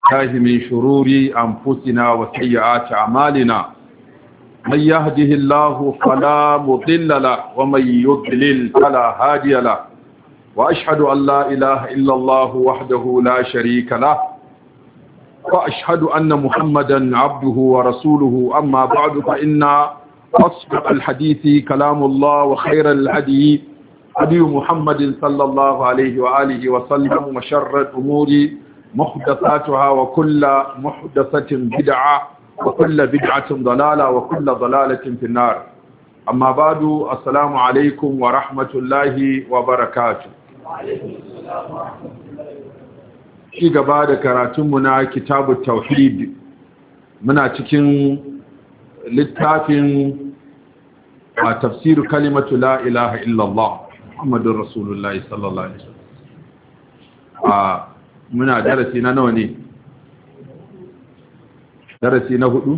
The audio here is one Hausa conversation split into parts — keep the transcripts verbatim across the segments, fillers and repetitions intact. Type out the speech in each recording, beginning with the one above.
الله من شرور أنفسنا وسيئات أعمالنا من يهده الله فلا مضل له ومن يضلل فلا هادي له وأشهد أن لا إله إلا الله وحده لا شريك له وأشهد أن محمدا عبده ورسوله أما بعد فإن أصدق الحديث كلام الله وخير الهدي هدي محمد صلى الله عليه وآله وسلم وشر الأمور محدثاتها وكل محدثة بدعة وكل بدعة ضلالة وكل ضلالة في النار أما بعد السلام عليكم ورحمة الله وبركاته في gaba karatunmu na kitabut tauhid muna cikin littafin a tafsir kalimatu la ilaha illallah muhammadur rasulullahi sallallahu alaihi wasallam a muna darasi na nawa ne darasi na hudu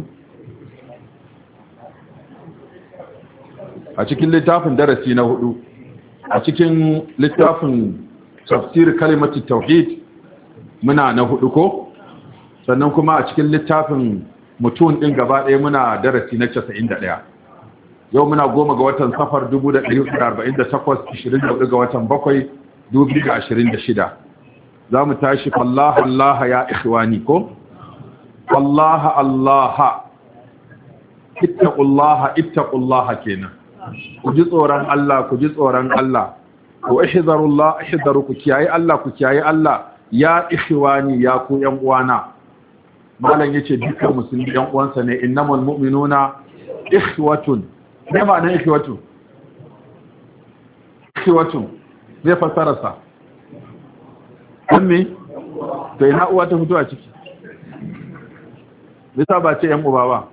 a cikin littafin darasi na hudu a cikin littafin tafsir kalimatu tauhid muna na hudu ko sannan kuma a cikin littafin mutum din gaba ɗaya muna darasi na casa'in da ɗaya yau muna goma ga watan safar dubu da ɗari hudu da arba'in da takwas ishirin da hudu ga watan bakwai dubu da ashirin da shida za mu tashi fallaha allaha ya ikhwani ko fallaha allaha ittaqullaha ittaqullaha kenan ku ji tsoron Allah ku ji tsoron Allah ku ihzarullah ihzaru ku kiyaye Allah ku kiyaye Allah ya ikhwani ya ku yan uwana malam yace dukkan musulmi yan uwansa ne innamal mu'minuna ikhwatun me ma'anar ikhwatu ikhwatu me fasara sa ammi to ina uwa ta fito a ciki me yasa ba ce yan uba ba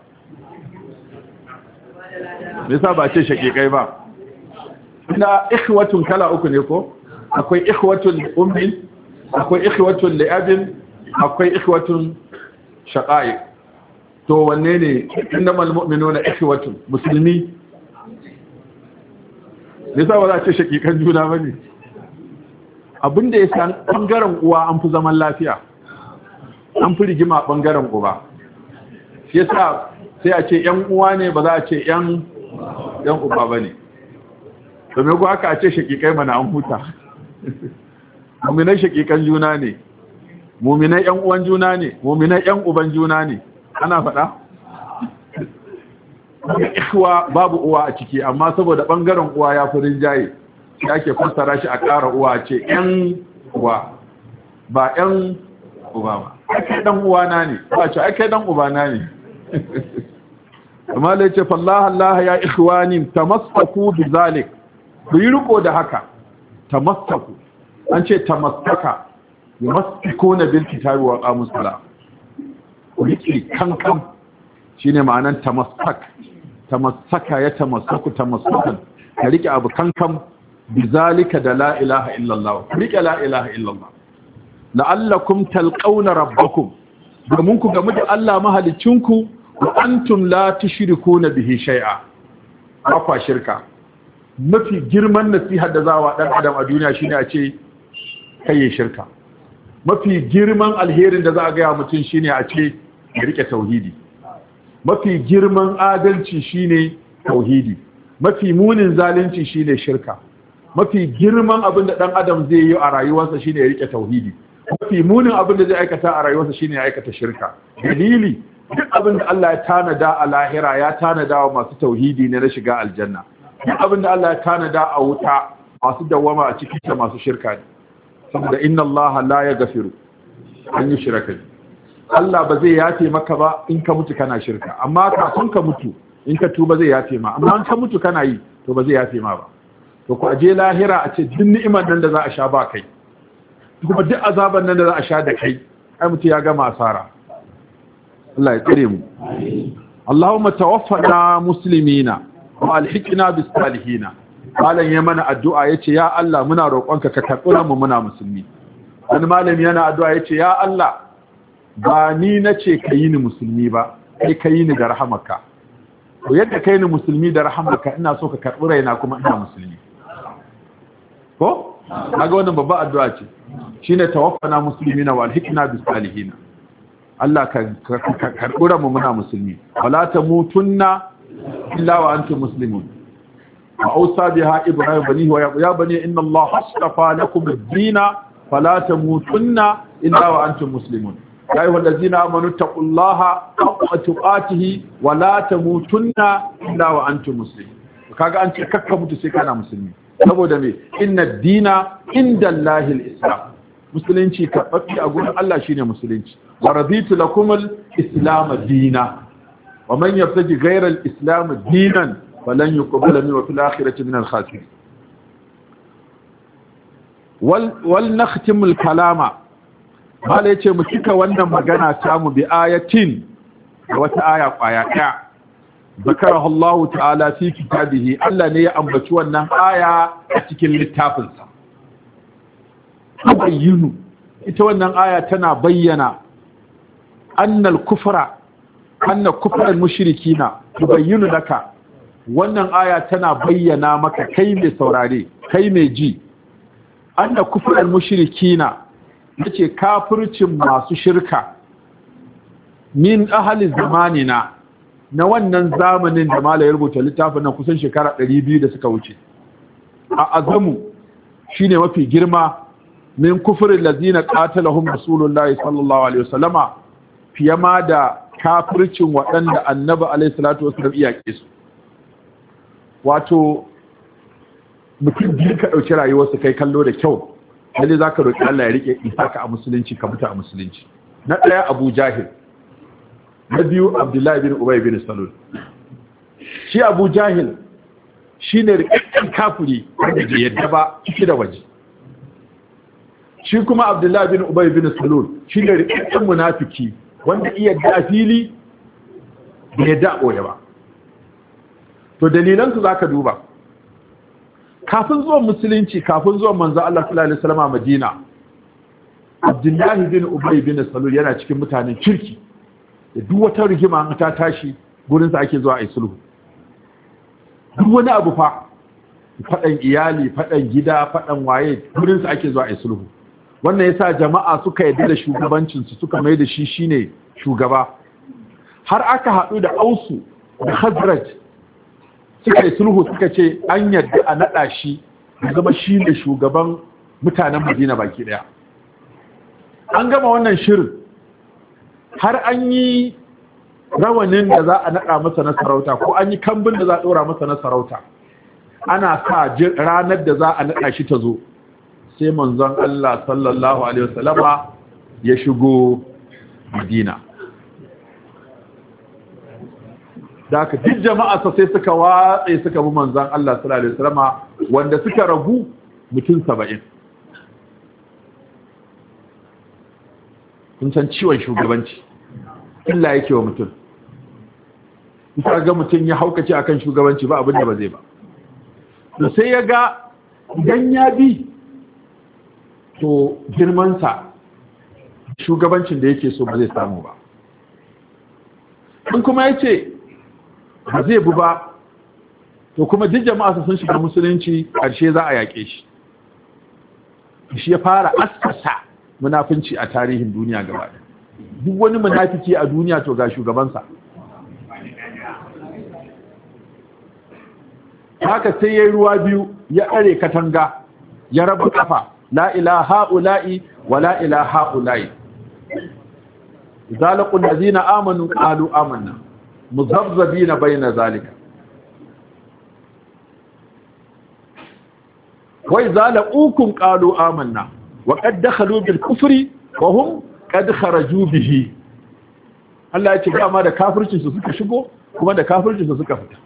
me yasa ba ce shakikai ba ina ikhwatun kala uku ne ko akwai ikhwatun ummi akwai ikhwatun li'abin akwai ikhwatun shaqa'iq to wanne ne innamal mu'minuna ikhwatun musulmi ne sai ba za ce shakikan juna bane abinda ya san bangaren uwa an fi zaman lafiya an fi rigima bangaren uba shi yasa sai a ce yan uwa ne ba za a ce yan yan uba bane to me ko aka a ce shakikai mana an huta mu'minai shakikan juna ne mu'minai yan uwan juna ne mu'minai yan uban juna ne ana faɗa ikhwa babu uwa a ciki amma saboda bangaren uwa ya fi rinjaye shi ake fassara shi a ƙara uwa ce yan uwa ba yan uba ba kai dan uwa na ne ba ce kai dan uba na ne amma lai ce fallaha Allah ya ikhwani tamassaku bi zalik ku yi riko da haka tamassaku an ce tamassaka yumassikuna bil kitabi wa qamus salat ku yi kankan shine ma'anan tamassak tamassaka ya tamassaku tamassukan ka rike abu kankan bizalika da la ilaha illallah ku rike la ilaha illallah la'allakum talqawna rabbakum domin ku gamu da Allah mahalicinku wa antum la tushrikuna bihi shay'a ba kwa shirka mafi girman nasiha da zawa dan adam a duniya shine a ce kai shirka mafi girman alherin da za a ga mutum shine a ce ya rike tauhidi mafi girman adalci shine tauhidi mafi munin zalunci shine shirka mafi girman abin da dan adam zai yi a rayuwarsa shine ya rike tauhidi mafi munin abin da zai aikata a rayuwarsa shine ya aikata shirka dalili duk abin da Allah ya tanada a lahira ya tanada wa masu tauhidi ne na shiga aljanna duk abin da Allah ya tanada a wuta masu dawama a cikin ta masu shirka ne saboda inna Allah la yaghfiru an yushraka Allah ba zai yafe maka ba in ka mutu kana shirka amma kafin ka mutu in ka tuba zai yafe ma amma in ka mutu kana yi to ba zai yafe ma ba to ku aje lahira a ce duk ni'imar nan da za a sha ba kai kuma duk azaban nan da za a sha da kai ai mutu ya gama asara Allah ya tsare mu Allahumma tawaffana muslimina wa alhiqna bis salihina malam ya mana addu'a yace ya Allah muna roƙonka ka karɓi mu muna musulmi wani malami yana addu'a yace ya Allah ba ni nace ka yi ni musulmi ba kai ka yi ni da rahamarka to yadda kai ni musulmi da rahamarka ina so ka karɓi raina kuma ina musulmi ko kaga wannan babba addu'a ce shine tawaffana muslimina wal hikna bis salihin Allah ka karɓura mu muna musulmi wala tamutunna illa wa antum muslimun wa awsa biha ibrahim banihi wa ya bani inna Allah astafa lakum ad-din fala tamutunna illa wa antum muslimun ya ayyuhal ladzina amanu taqullaha haqqa tuqatihi wa la tamutunna illa wa antum muslimun kaga an ce kakka mutu sai kana musulmi saboda me inna ad-dina inda Allahil islam musulunci karɓaɓɓe a gurin Allah shine musulunci wa raditu lakum al-islam dina wa man yabtaji ghayra al-islam dinan falan yuqbala minhu wa fil akhirati min al-khasirin wal wal nakhtimu al-kalama mala yace mu cika wannan magana ta mu bi ayatin wata aya kwaya ɗaya zakarahu Allah ta'ala fi kitabihi Allah ne ya ambaci wannan aya a cikin littafinsa bayyinu ita wannan aya tana bayyana annal kufra anna kufral mushrikina tubayyinu laka wannan aya tana bayyana maka kai mai saurare kai mai ji anna kufral mushrikina yace kafircin masu shirka min ahli zamanina na wannan zamanin da malai rubuta littafin nan kusan shekara ɗari biyu da suka wuce a azamu shine mafi girma min kufurin lazina qatalahum rasulullahi sallallahu alaihi wasallama fiye ma da kafircin waɗanda annabi alaihi salatu wasallam iyake su wato mutum biyu ka ɗauki rayuwarsu kai kallo da kyau lalle zaka roki Allah ya rike isaka a musulunci ka mutu a musulunci na ɗaya Abu Jahil na biyu Abdullahi bin Ubay bin Salul shi Abu Jahil shine rikakken kafiri wanda bai yadda ba ciki da waje shi kuma Abdullahi bin Ubay bin Salul shine rikakken munafiki wanda iya da fili bai yadda boye ba to dalilan su zaka duba kafin zuwan musulunci kafin zuwan manzo Allah sallallahu alaihi wasallam a Madina Abdullahi bin Ubay bin Salul yana cikin mutanen kirki da duk wata rigima ta tashi gurin sa ake zuwa ai sulhu duk wani abu fa fadan iyali fadan gida fadan waye gurin sa ake zuwa ai sulhu wannan yasa jama'a suka yarda da shugabancin su suka mai da shi shine shugaba har aka hadu da Ausu da Khazraj suka yi sulhu suka ce an yarda a nada shi ya zama shine shugaban mutanen Madina baki daya an gama wannan shirin har an yi rawanin da za a naɗa masa na sarauta ko an yi kambin da za a ɗora masa na sarauta ana sa ranar da za a naɗa shi ta zo sai manzon Allah sallallahu alaihi wasallama ya shigo Madina da aka duk jama'a sai suka watse suka bi manzon Allah sallallahu alaihi wasallama wanda suka ragu mutum saba'in kun san ciwon shugabanci illa yake wa mutum isa ga mutum ya haukace akan shugabanci ba abin da ba zai ba to sai ya ga idan ya bi to girmansa shugabancin da yake so ba zai samu ba in kuma ya ce ba zai bi ba to kuma duk jama'a sun shiga musulunci ƙarshe za a yaƙe shi shi ya fara askasa munafinci a tarihin duniya gaba ɗaya duk wani munafiki a duniya to ga shugabansa haka sai yayi ruwa biyu ya are katanga ya raba kafa la ilaha ula'i wa la ilaha ula'i zalaqul ladina amanu qalu amanna muzabzabina bayna zalika wa idza laqukum qalu amanna wa qad dakhalu bil kufri wa hum qad kharaju bihi Allah ya ce dama da kafircin su suka shigo kuma da kafircin su suka fita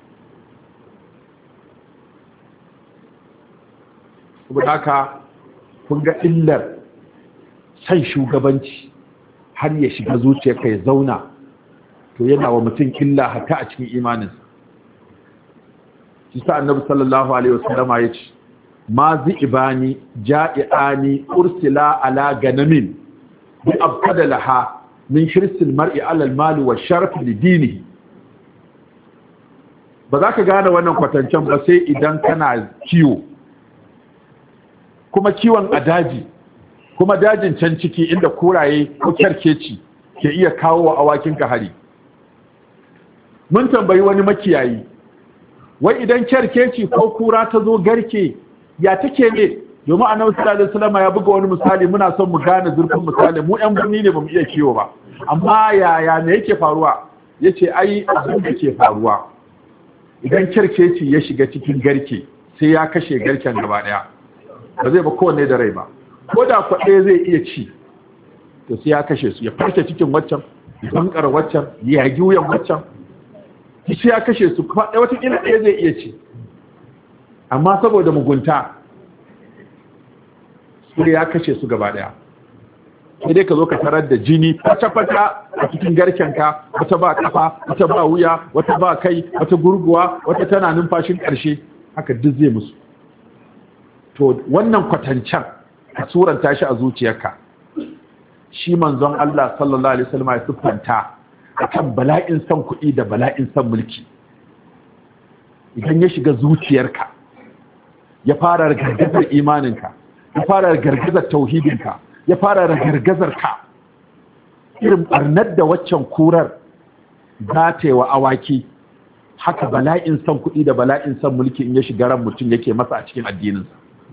saboda haka kun ga illar san shugabanci har ya shiga zuciyarka ya zauna to yana wa mutum illa haka a cikin imaninsa shi sa annabi sallallahu alaihi wasallama ya ce ma zi'ibani ja'iani ursila ala ganamin bi abtada laha min shirsil mar'i ala al-mali wa sharaf li dinihi ba za ka gane wannan kwatancen ba sai idan kana kiwo kuma kiwon a daji kuma dajin can ciki inda kuraye ko kyarkeci ke iya kawo wa awakinka hari. Mun tambayi wani makiyayi, wai idan kyarkeci ko kura ta zo garke ya take ne? Domin annabi sallallahu alaihi wasallam ya buga wani misali, muna son mu gane zurfin misali, mu yan birni ne bamu iya kiwo ba, amma yaya ne yake faruwa? Yace ai abin da ke faruwa idan kyarkeci ya shiga cikin garke sai ya kashe garken gaba daya, ba zai ba kowanne da rai ba, ko da kwaɗe zai iya ci to sai ya kashe su, ya farke cikin waccan, ya bankara waccan, ya yagi wuyan waccan, sai ya kashe su. Kuma wata kila ɗaya zai iya ci, amma saboda mugunta sai ya kashe su gaba daya. Sai dai ka zo ka tarar da jini fata-fata a cikin garkenka, wata ba kafa, wata ba wuya, wata ba kai, wata gurguwa, wata tana numfashin ƙarshe, haka duk zai musu. To wannan kwatancan ka suranta shi a zuciyarka, shi manzon Allah sallallahu alaihi wasallam ya siffanta akan bala'in san kuɗi da bala'in san mulki. Idan ya shiga zuciyarka ya fara gargazar imaninka, ya fara gargazar tauhidinka, ya fara gargazar ka, irin barnar da waccan kurar za ta yi wa awaki, haka bala'in san kuɗi da bala'in san mulki in ya shiga ran mutum yake masa a cikin addininsa.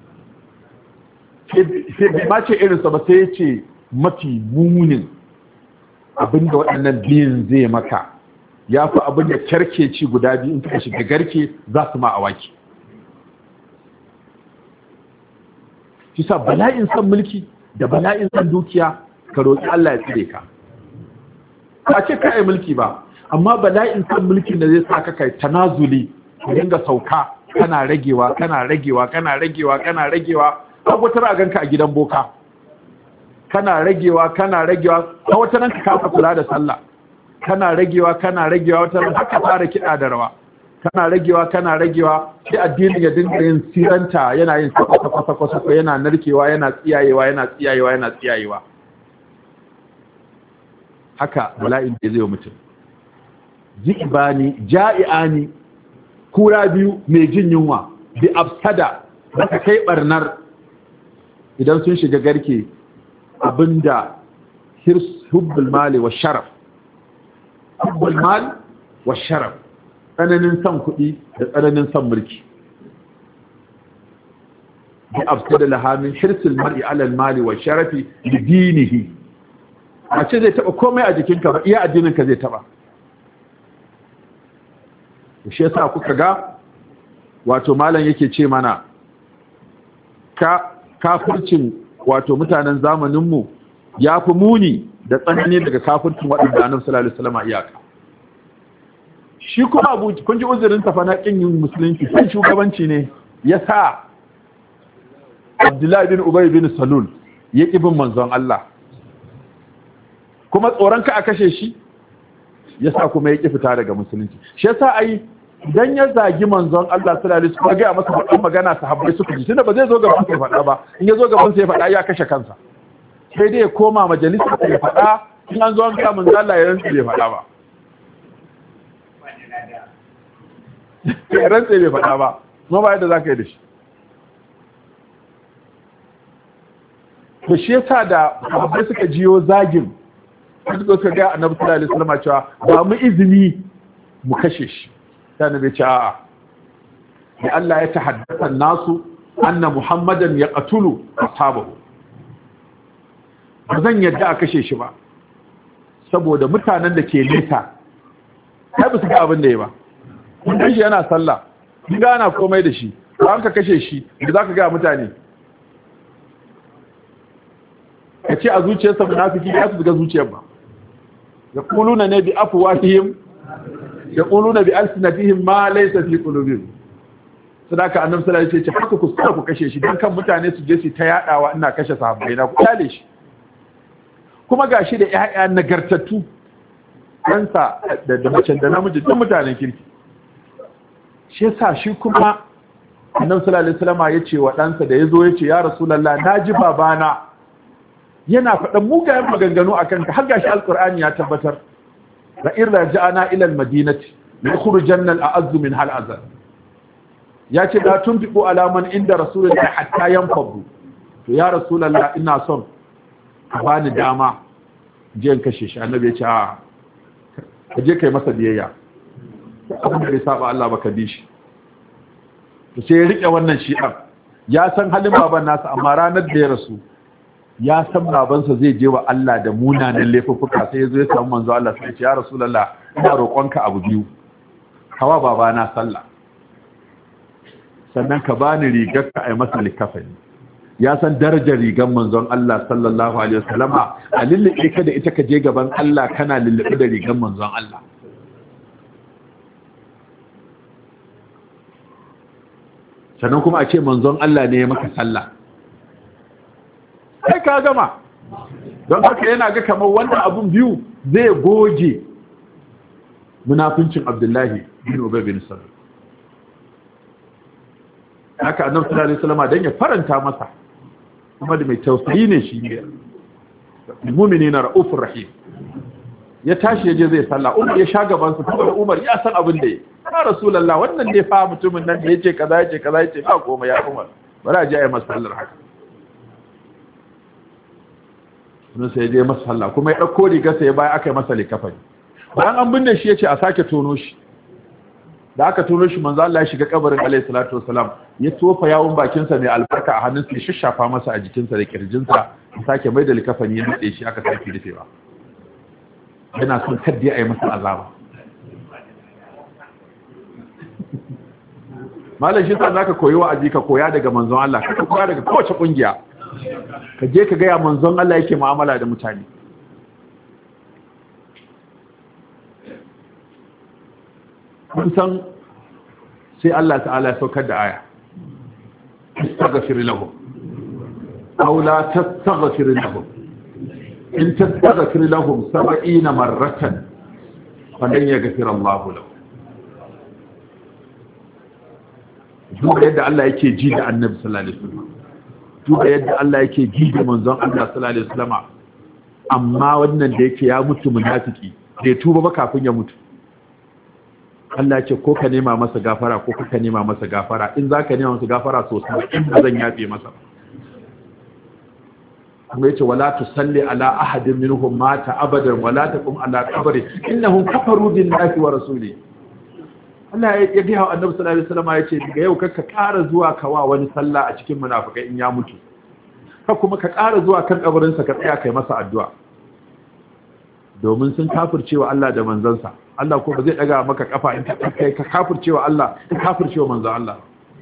Sai bai ma ce irinsa ba, sai ya ce mafi munin abinda waɗannan biyun zai maka ya fi abinda kyarkeci guda biyu in suka shiga garke za su ma awaki. Kisa bala'in san mulki da bala'in san dukiya ka roƙi Allah ya tsire ka. Ba ce ka yi mulki ba, amma bala'in san mulkin da zai sa ka kai tanazuli, ka dinga sauka kana ragewa kana ragewa kana ragewa kana ragewa, har wata ra ganka a gidan boka kana ragewa kana ragewa, har wata nan ka kafa kula da sallah, kana ragewa kana ragewa, wata ran haka fara kiɗa da rawa, kana ragewa kana ragewa, sai addinin ya dinga yin siranta, yana yin kwasa-kwasa, yana narkewa, yana tsiyayewa, yana tsiyayewa, yana tsiyayewa. Haka bala'in da zai wa mutum. Zikbani ja'iani, kura biyu mai jin yunwa, bi afsada da ta kai barnar idan sun shiga garke abinda hubbul mali wa sharaf, hubbul mali wa sharaf, tsananin son kuɗi da tsananin son mulki. bi afsada laha min hirsil mar'i ala al-mali wa sharafi li dinihi. A ce zai taba komai a jikinka ba, iya addininka zai taba. Shi yasa kuka ga wato malam yake ce mana ka kafircin wato mutanen zamanin mu yafi muni da tsanani daga kafircin waɗanda Annabi sallallahu alaihi wasallam iyaka. Shi kuma abu kun ji uzurin sa fa na kin yin musulunci, sai shugabanci ne yasa Abdullahi bin Ubay bin Salul ya ƙi bin manzon Allah, kuma tsoron ka a kashe shi yasa kuma ya ƙi fita daga musulunci. Shi yasa ai idan ya zagi manzon Allah sallallahu alaihi wasallam ga masa faɗan magana sahabbai suka ji, tunda ba zai zo gaban sai faɗa ba, in ya zo gaban sai faɗa ya kashe kansa, sai dai ya koma majalisa ya faɗa, in an zo an ga manzon Allah ya rantsa bai faɗa ba, ya rantsa bai faɗa ba, kuma ba yadda zaka yi da shi. To shi yasa da sahabbai suka jiyo zagin, suka suka ga Annabi sallallahu alaihi wasallam cewa ba mu izini mu kashe shi. Sai Annabi ya ce a'a. Ya Allah ya tahaddatha nasu anna Muhammadan yaqtulu ashabahu. Ba zan yadda a kashe shi ba. Saboda mutanen da ke nesa kai ba su ga abin da ya ba. Kun ga shi yana sallah, kun ga ana komai da shi. Ba an ka kashe shi, da zaka ga mutane. Ka ce a zuciyarsa munafiki ya su ga zuciyar ba. Ya kuluna ne bi afwahihim, ya kuluna bi alsinatihim ma laysa fi qulubihim. Sadaka Annabi sallallahu alaihi wasallam ya ce haka ku tsaya ku kashe shi dan kan mutane su je su ta yadawa ina kashe sahabbai na, ku kale shi. Kuma gashi da ƴaƴa nagartattu, ɗansa da da mace da namiji duk mutanen kirki. Shi yasa shi kuma Annabi sallallahu alaihi wasallam ya ce wa ɗansa da yazo ya ce ya Rasulullah naji babana yana faɗan mugayen maganganu a kanka, har gashi alƙur'ani ya tabbatar la in raja'ana ila al-madinati la yukhrijanna al-a'azzu min hal azal. Ya ce la tunfiqu ala man inda rasulullahi hatta yanfadu. To ya rasulullah ina son ka bani dama je in kashe shi. Annabi ya ce a ka je kai masa biyayya, abin da bai saba Allah ba ka bi shi. To sai ya rike wannan shi'an, ya san halin baban nasa, amma ranar da ya rasu ya san babansa zai je wa Allah da munanan laifuffuka, sai ya zo ya samu manzo Allah sai ya ce ya Rasulullah ina roƙonka abu biyu, kawa babana sallah, sannan ka bani rigar ka ai masa likafani. Ya san darajar rigar manzon Allah sallallahu alaihi wasallama, a lullube ka da ita ka je gaban Allah kana lullube da rigar manzon Allah. Sannan kuma a ce manzon Allah ne ya maka sallah, kai ka gama. Don haka yana ga kamar wannan abun biyu zai goge munafincin Abdullahi bin Ubay bin Salul. Haka annabi sallallahu alaihi wasallam dan ya faranta masa, kuma da mai tausayi ne shi ne, mu'minina raufur rahim, ya tashi yaje zai sallah. Umar ya sha gaban sa, kuma Umar ya san abin da yake. Ya Rasulullah wannan ne fa mutumin nan da yace kaza yace kaza yace ba komai ya Umar, bari a je ayi masa sallar haka. Sun sai je masa sallah, kuma ya dauko riga sai bai aka yi masa likafani. Bayan an binne shi yace a sake tono shi. Da aka tono shi manzo Allah ya shiga kabarin alayhi salatu wasalam, ya tofa yawun bakin sa mai albarka a hannunsa, ya shishafa masa a jikin sa da kirjin sa, ya sake mai da likafani ya nade shi aka sake rufewa. Yana son kaddi ayi masa azaba. Malam shi sa zaka koyi wa'azi, ka koya daga manzon Allah, ka koya daga kowace kungiya, ka je ka ga ya manzon Allah yake mu'amala da mutane. Kun san sai Allah ta'ala ya saukar da aya, istaghfir lahum aw la tastaghfir lahum in tastaghfir lahum sab'ina marratan falan yaghfir Allah lahum. Duba yadda Allah yake ji da Annabi sallallahu alaihi wasallam, duba yadda Allah yake ji da manzon Allah sallallahu alaihi wasallam, amma wannan da yake ya mutu munafiki, bai tuba ba kafin ya mutu. Allah ce ko ka nema masa gafara ko ka nema masa gafara, in za ka nema masa gafara sosai, in ba zan yafe masa. Kuma yace wala tusalli ala ahadin minhum mata abadan wala taqum ala qabri innahum kafaru billahi wa rasuli. Allah ya ga Annabi sallallahu alaihi wasallam yace daga yau ka ƙara zuwa kawa wani sallah a cikin munafikai in ya mutu, ka kuma ka ƙara zuwa kan kabarin sa ka tsaya kai masa addu'a, domin sun kafircewa Allah da manzansa. Allah ko ba zai daga maka kafa in kai ka kafircewa Allah, in kafircewa manzon Allah.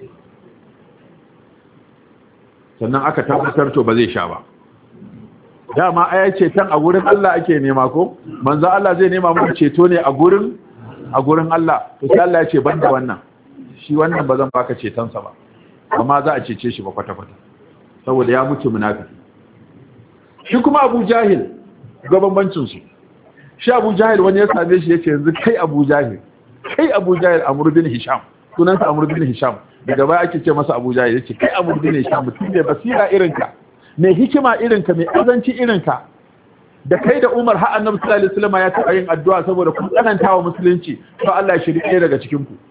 Sannan aka tabbatar to ba zai sha ba. Dama aya ce tan a gurin Allah ake nema ko? Manzon Allah zai nema mu ceto ne a gurin a gurin Allah. To sai Allah ya ce banda wannan. Shi wannan ba zan baka cetonsa ba. Amma za a cece shi ba kwata kwata. Saboda ya mutu munafiki. Shi kuma Abu Jahil ga bambancin su. Shi Abu Jahil wani ya same shi yace yanzu kai Abu Jahil, kai Abu Jahil Amr bin Hisham, sunansa Amr bin Hisham, daga baya ake ce masa Abu Jahil, yace kai Amr bin Hisham mutum ne basira irinka, mai hikima irinka, mai azanci irinka, da kai da Umar har Annabi sallallahu alaihi wasallam ya taɓa yin addu'a saboda kun tsanantawa musulunci, to Allah ya shirye daga cikin ku.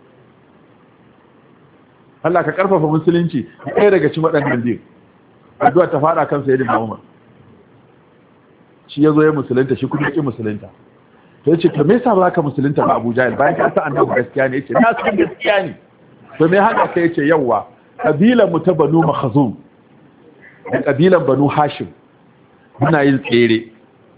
Allah ka karfafa musulunci ɗaya daga cikin waɗannan biyu. Addu'a ta fara kan Sayyidina Umar. Shi ya zo ya musulunta, shi kuma ya ƙi musulunta. To ya ce, to me yasa ba ka musulunta ba Abu Jahil, bayan ka san Annabi gaskiya ne? Ya ce, na san gaskiya ne. To me haka kai? Ya ce, yawwa, kabilan mu ta Banu Makhzum da kabilan Banu Hashim muna yin tsere.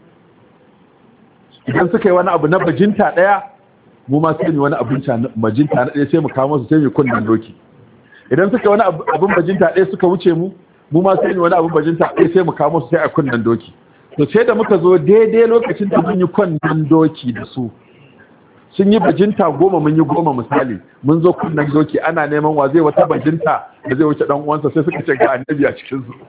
Idan suka yi wani abu na bajinta ɗaya, mu ma sai mu wani abin bajinta na ɗaya sai mu kawo su sai mu kunnan doki. Idan suka yi wani abin bajinta ɗaya suka wuce mu, mu ma sai mu wani abin bajinta ɗaya sai mu kawo su sai a kunnan doki. To sai da muka zo daidai lokacin da mun yi kunnan doki da su, sun yi bajinta goma mun yi goma misali, mun zo kunnan doki ana neman wa zai wata bajinta da zai wuce dan uwansa, sai suka ce ga Annabi a cikin su.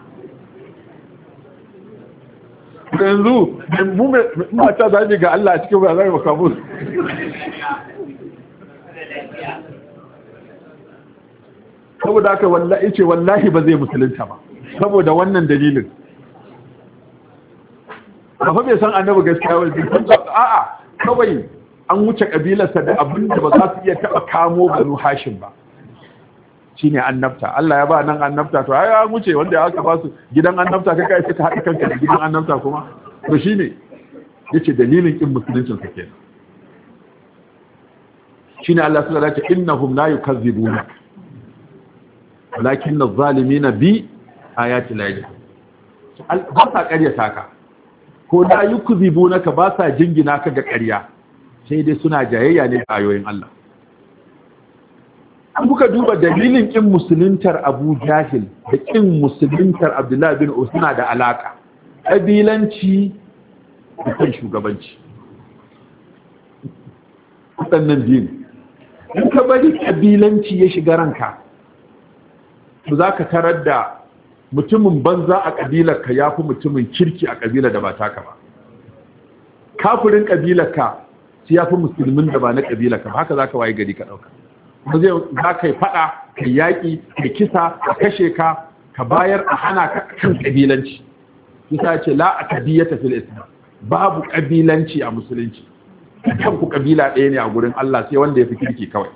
Yanzu mu mata za mu ga Allah a cikin ba za mu kawo. Saboda haka wallahi ce wallahi ba zai musulunta ba saboda wannan dalilin. Ba fa bai san Annabi gaskiya ba, a'a kawai an wuce kabilarsa da abinda ba za su iya taba kamo Banu Hashim ba. Shine annabta. Allah ya ba nan annabta, to ai an wuce wanda aka ba su gidan annabta kai kai suka haɗa kanka da gidan annabta kuma to shine yace dalilin kin musuluncin sa kenan shine Allah subhanahu wa ta'ala ce innahum la yukazzibuna walakin adh-dhalimina bi ayati llahi ba sa ƙaryata ka ko la yukzibunaka ba sa jingina ka ga ƙarya sai dai suna jayayya ne da ayoyin Allah an kuka duba dalilin kin musuluntar Abu Jahil da kin musuluntar Abdullah bin Usman da alaka kabilanci da kan shugabanci waɗannan biyu in ka bari kabilanci ya shiga ranka to zaka tarar da mutumin banza a ƙabilarka ya fi mutumin kirki a ƙabilar da ba taka ba kafirin ƙabilarka su ya fi musulmin da ba na ƙabilarka ba haka za ka waye gari ka ɗauka ba zai za ka yi faɗa ka yaƙi ka kisa ka kashe ka ka bayar a hana ka kan ƙabilanci kisa ce la a tabiyyata fil islam babu ƙabilanci a musulunci kan ku ƙabila ɗaya ne a gurin Allah sai wanda ya fi kirki kawai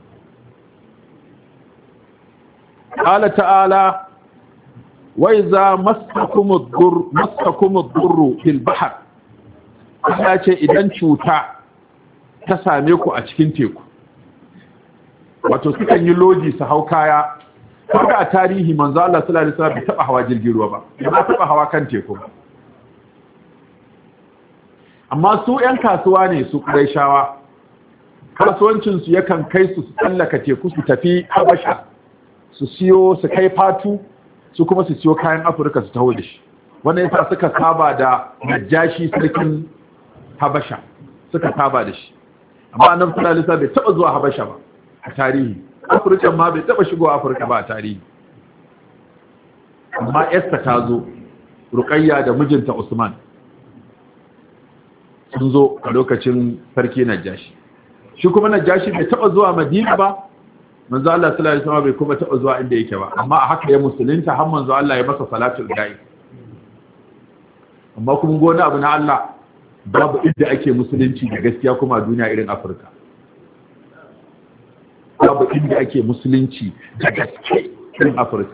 qala ta'ala وإذا مسكم الضر مسكم الضر في البحر Allah ce idan cuta ta same ku a cikin teku wato sukan yi lodi su hau kaya kaga a tarihi manzo Allah sallallahu alaihi wasallam bai taba hawa jirgin ruwa ba bai taba hawa kan teku ba amma su ƴan kasuwa ne su Qurayshawa kasuwancin su yakan kai su su tsallaka teku su tafi Habasha su siyo su kai fatu su kuma su siyo kayan Afirka su taho da shi wannan yasa suka saba da Najashi sarkin Habasha suka saba da shi amma Annabi sallallahu alaihi wasallam bai taba zuwa Habasha ba a tarihi Afirka ma bai taba shigo Afirka ba a tarihi amma Esther ta zo Ruqayya da mijinta Usman sun zo a lokacin sarki Najashi shi kuma Najashi bai taba zuwa Madina ba manzo Allah sallallahu alaihi wasallam bai kuma taba zuwa inda yake ba amma a haka ya musulunta har manzo Allah ya masa salatul ga'i amma kuma gona abu na Allah babu inda ake musulunci da gaskiya kuma a duniya irin Afirka babu inda ake musulunci da gaske irin Afirka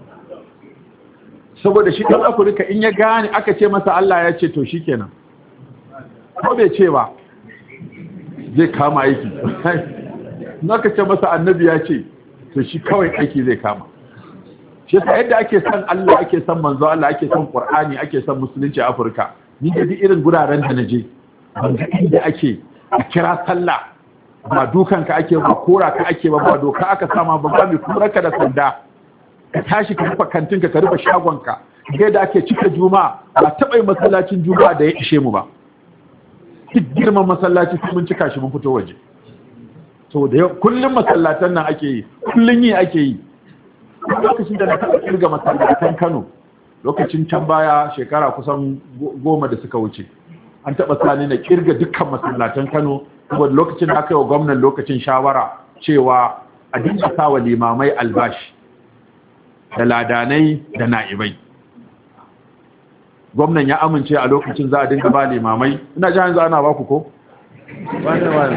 saboda shi dan Afirka in ya gane aka ce masa Allah ya ce to shikenan ko bai ce ba zai kama aiki naka ce masa annabi ya ce to shi kawai aiki zai kama shi yasa yadda ake son Allah ake son manzo Allah ake son Qur'ani ake son musulunci a Afirka ni da duk irin guraren da naje ban ga inda ake a kira sallah ba dukan ka ake ba kora ka ake ba ba doka aka sama ba ba mai kuraka da sanda ka tashi ka rufe kantinka ka rufe shagonka ga da ake cika juma'a ba taba yi masallacin juma'a da ya ishe mu ba duk girman masallaci sai mun cika shi mun fito waje so da kullum masallatan nan ake yi kullum yi ake yi lokacin da na taɓa kirga masallatan Kano lokacin can baya shekara kusan goma da suka wuce an taɓa sani na kirga dukkan masallatan Kano saboda lokacin da aka yi wa gwamnan lokacin shawara cewa a dinga sa wa limamai albashi da ladanai da na'ibai gwamnan ya amince a lokacin za a dinga ba limamai ina ji yanzu ana ba ku ko wani wani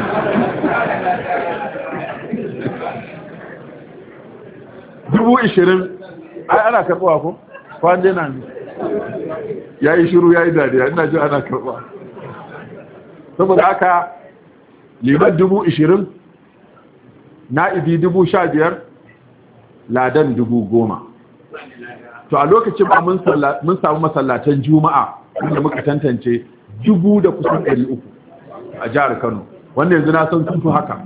dubu ishirin ai ana karɓuwa ko kwanje na ne ya yi shiru ya yi dariya ina ji ana karɓuwa saboda haka liman dubu ishirin na'ibi dubu sha biyar ladan dubu goma to a lokacin ba mun samu masallatan juma'a wanda muka tantance dubu da kusan ɗari uku a jihar Kano wanda yanzu na san sun fi haka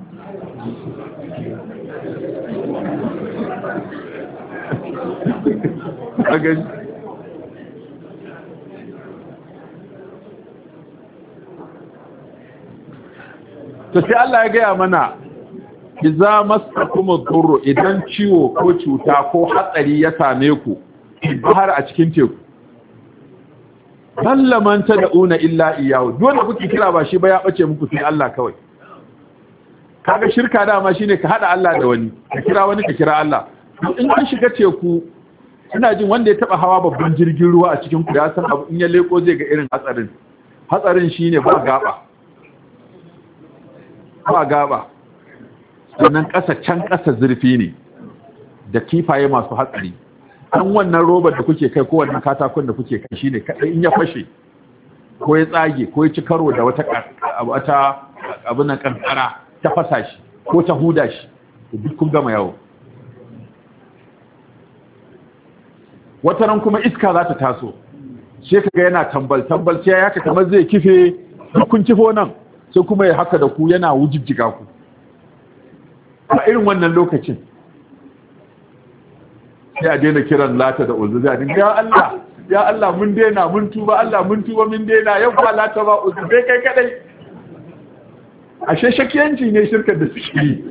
to sai Allah ya gaya mana idza masakum ad-durr idan ciwo ko cuta ko hatsari ya same ku bahar a cikin teku sallaman tad'una illa iyyahu dole kuke kira ba shi ba ya bace muku sai Allah kawai kaga shirka dama shine ka hada Allah da wani ka kira wani ka kira Allah in an shiga teku ina jin wanda ya taba hawa babban jirgin ruwa a cikin ku ya san abu in ya leko zai ga irin hatsarin hatsarin shine ba gaba ba gaba sannan ƙasa can ƙasa zurfi ne da kifaye masu hatsari an wannan robar da kuke kai ko wannan katakon da kuke kai shine kadai in ya fashe ko ya tsage ko ya ci karo da wata wata abin nan kankara ta fasa shi ko ta huda shi duk kun gama yawo. Wata ran kuma iska za ta taso sai kaga yana tambal tambal sai ya haka kamar zai kife kun kifo nan sai kuma ya haka da ku yana wujijjiga ku a irin wannan lokacin sai a daina kiran lata da uzu zai dinga ya Allah ya Allah mun daina mun tuba Allah mun tuba mun daina yau ba lata ba uzu bai kai kadai ashe shakiyanci ne shirkar da suke yi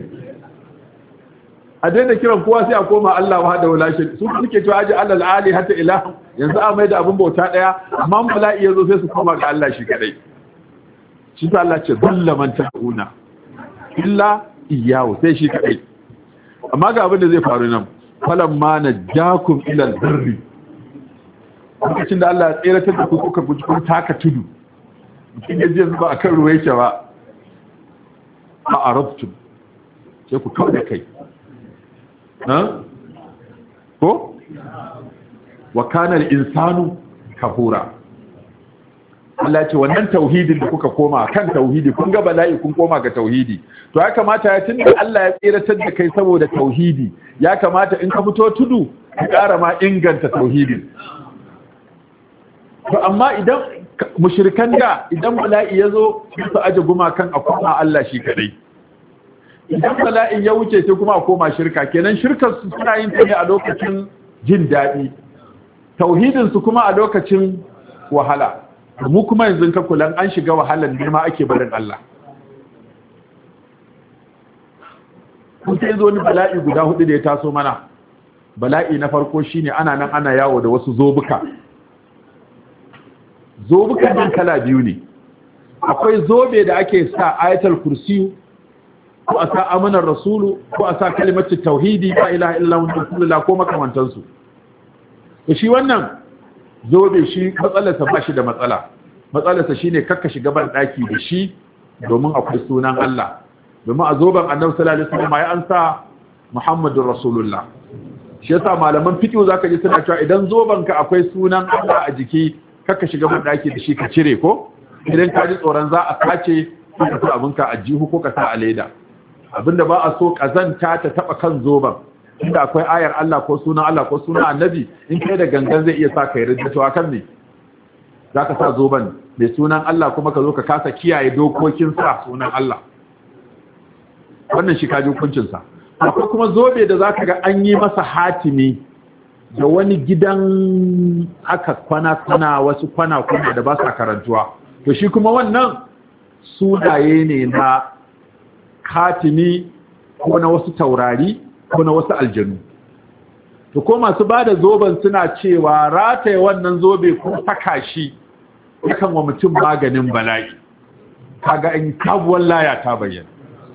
a daina kiran kowa sai a koma Allah wahda wala shirk su suke cewa aji Allah al-ali hatta ilah yanzu a mai da abin bauta daya amma bala'i yazo sai su koma ga Allah shi kadai shi ta Allah ce dalla man ta'una illa iyyahu sai shi kadai amma ga abin da zai faru nan falamma najakum ila al-birri lokacin da Allah ya tseratar da ku kuka guji kun taka tudu kin yaje zuba akan ruwa yake ba a arabtum sai ku kawo da kai ko wa kana al-insanu kafura Allah ya ce wannan tauhidin da kuka koma kan tauhidi kun ga bala'i kun koma ga tauhidi to ya kamata ya tunda Allah ya tsiratar da kai saboda tauhidi ya kamata in ka fito tudu ka ƙara ma inganta tauhidin to amma idan mushrikan da idan bala'i yazo su aje gumakan a koma Allah shi kadai idan bala'in ya wuce sai kuma a koma shirka kenan shirkar su suna yin ta ne a lokacin jin daɗi tauhidin su kuma a lokacin wahala mu kuma yanzu ka kula an shiga wahalar ne ma ake barin Allah kun sai zo ni bala'i guda hudu da ya taso mana bala'i na farko shine ana nan ana yawo da wasu zobuka zobukan din kala biyu ne akwai zobe da ake sa ayatul kursiyu ko a sa amanar rasulu ko a sa kalimatu tauhidi la ilaha illallah rasulullah ko makamantansu to shi wannan zobe shi matsalarsa ba shi da matsala matsalarsa shine kakka shiga ban daki da shi domin akwai sunan Allah domin a zoben annabi sallallahu alaihi wasallam ya ansa muhammadur rasulullah shi yasa malaman fiqh zaka ji suna cewa idan zoben ka akwai sunan Allah a jiki kakka shiga ban daki da shi ka cire ko idan ka ji tsoron za a sace ka sa abinka a jihu ko ka sa a leda abinda ba a so kazanta ta taba kan zoban inda akwai ayar Allah ko sunan Allah ko sunan annabi in kai da gangan zai iya sa kai riddato akan ne zaka sa zoban mai sunan Allah kuma ka zo ka kasa kiyaye dokokin sa sunan Allah wannan shi kaji hukuncin sa akwai kuma zobe da zaka ga an yi masa hatimi da wani gidan aka kwana kwana wasu kwana kwana da ba sa karantuwa to shi kuma wannan sunaye ne na hatimi ko na wasu taurari ko na wasu aljanu to ko masu bada zoben suna cewa rataye wannan zobe ko saka shi yakan wa mutum maganin bala'i kaga in kabuwar laya ta bayyana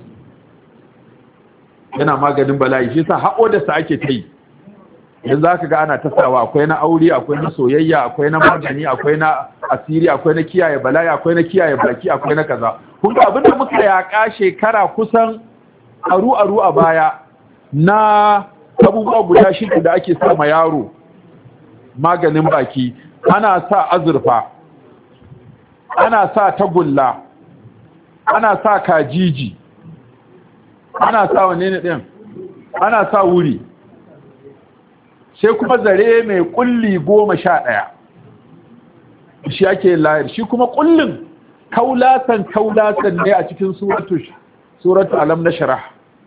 yana maganin bala'i shi yasa haƙo da sa ake ta yi yanzu zaka ga ana tasawa akwai na aure akwai na soyayya akwai na magani akwai na asiri akwai na kiyaye bala'i akwai na kiyaye baki akwai na kaza kun ga abinda muka yaka shekara kusan aru aru a baya na abubuwa guda shida da ake sa ma yaro maganin baki ana sa azurfa ana sa tagulla ana sa kajiji ana sa wane ne din ana sa wuri sai kuma zare mai kulli goma sha ɗaya shi ake layar shi kuma kullin kaulasan kaulasan ne a cikin suratu suratu alam nashrah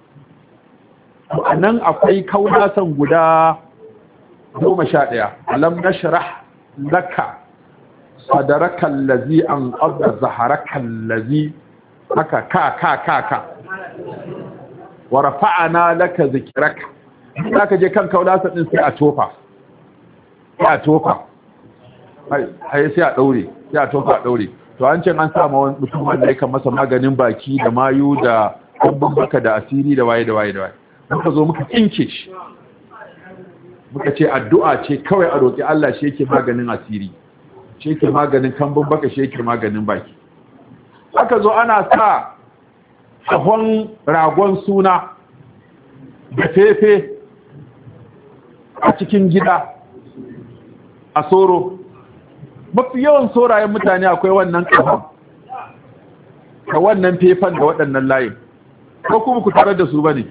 anan akwai kaulasan guda goma sha ɗaya alam nashrah laka sadaraka allazi an qadda zaharaka allazi haka ka ka ka ka wa rafa'ana laka zikraka zaka je kan kaulasan din sai a tofa sai a tofa ai sai a daure sai a tofa a daure to an ce an sa ma mutum wanda yake masa maganin baki da mayu da kambun baka da asiri da waye da waye da waye muka zo muka kinke shi muka ce addu'a ce kawai a roki Allah shi yake maganin asiri shi yake maganin kambun baka shi yake maganin baki aka zo ana sa kahon ragon suna da fefe a cikin gida a soro mafi yawan saurayen mutane akwai wannan kafan ka wannan fefan da waɗannan layin ko kuma ku tarar da su bane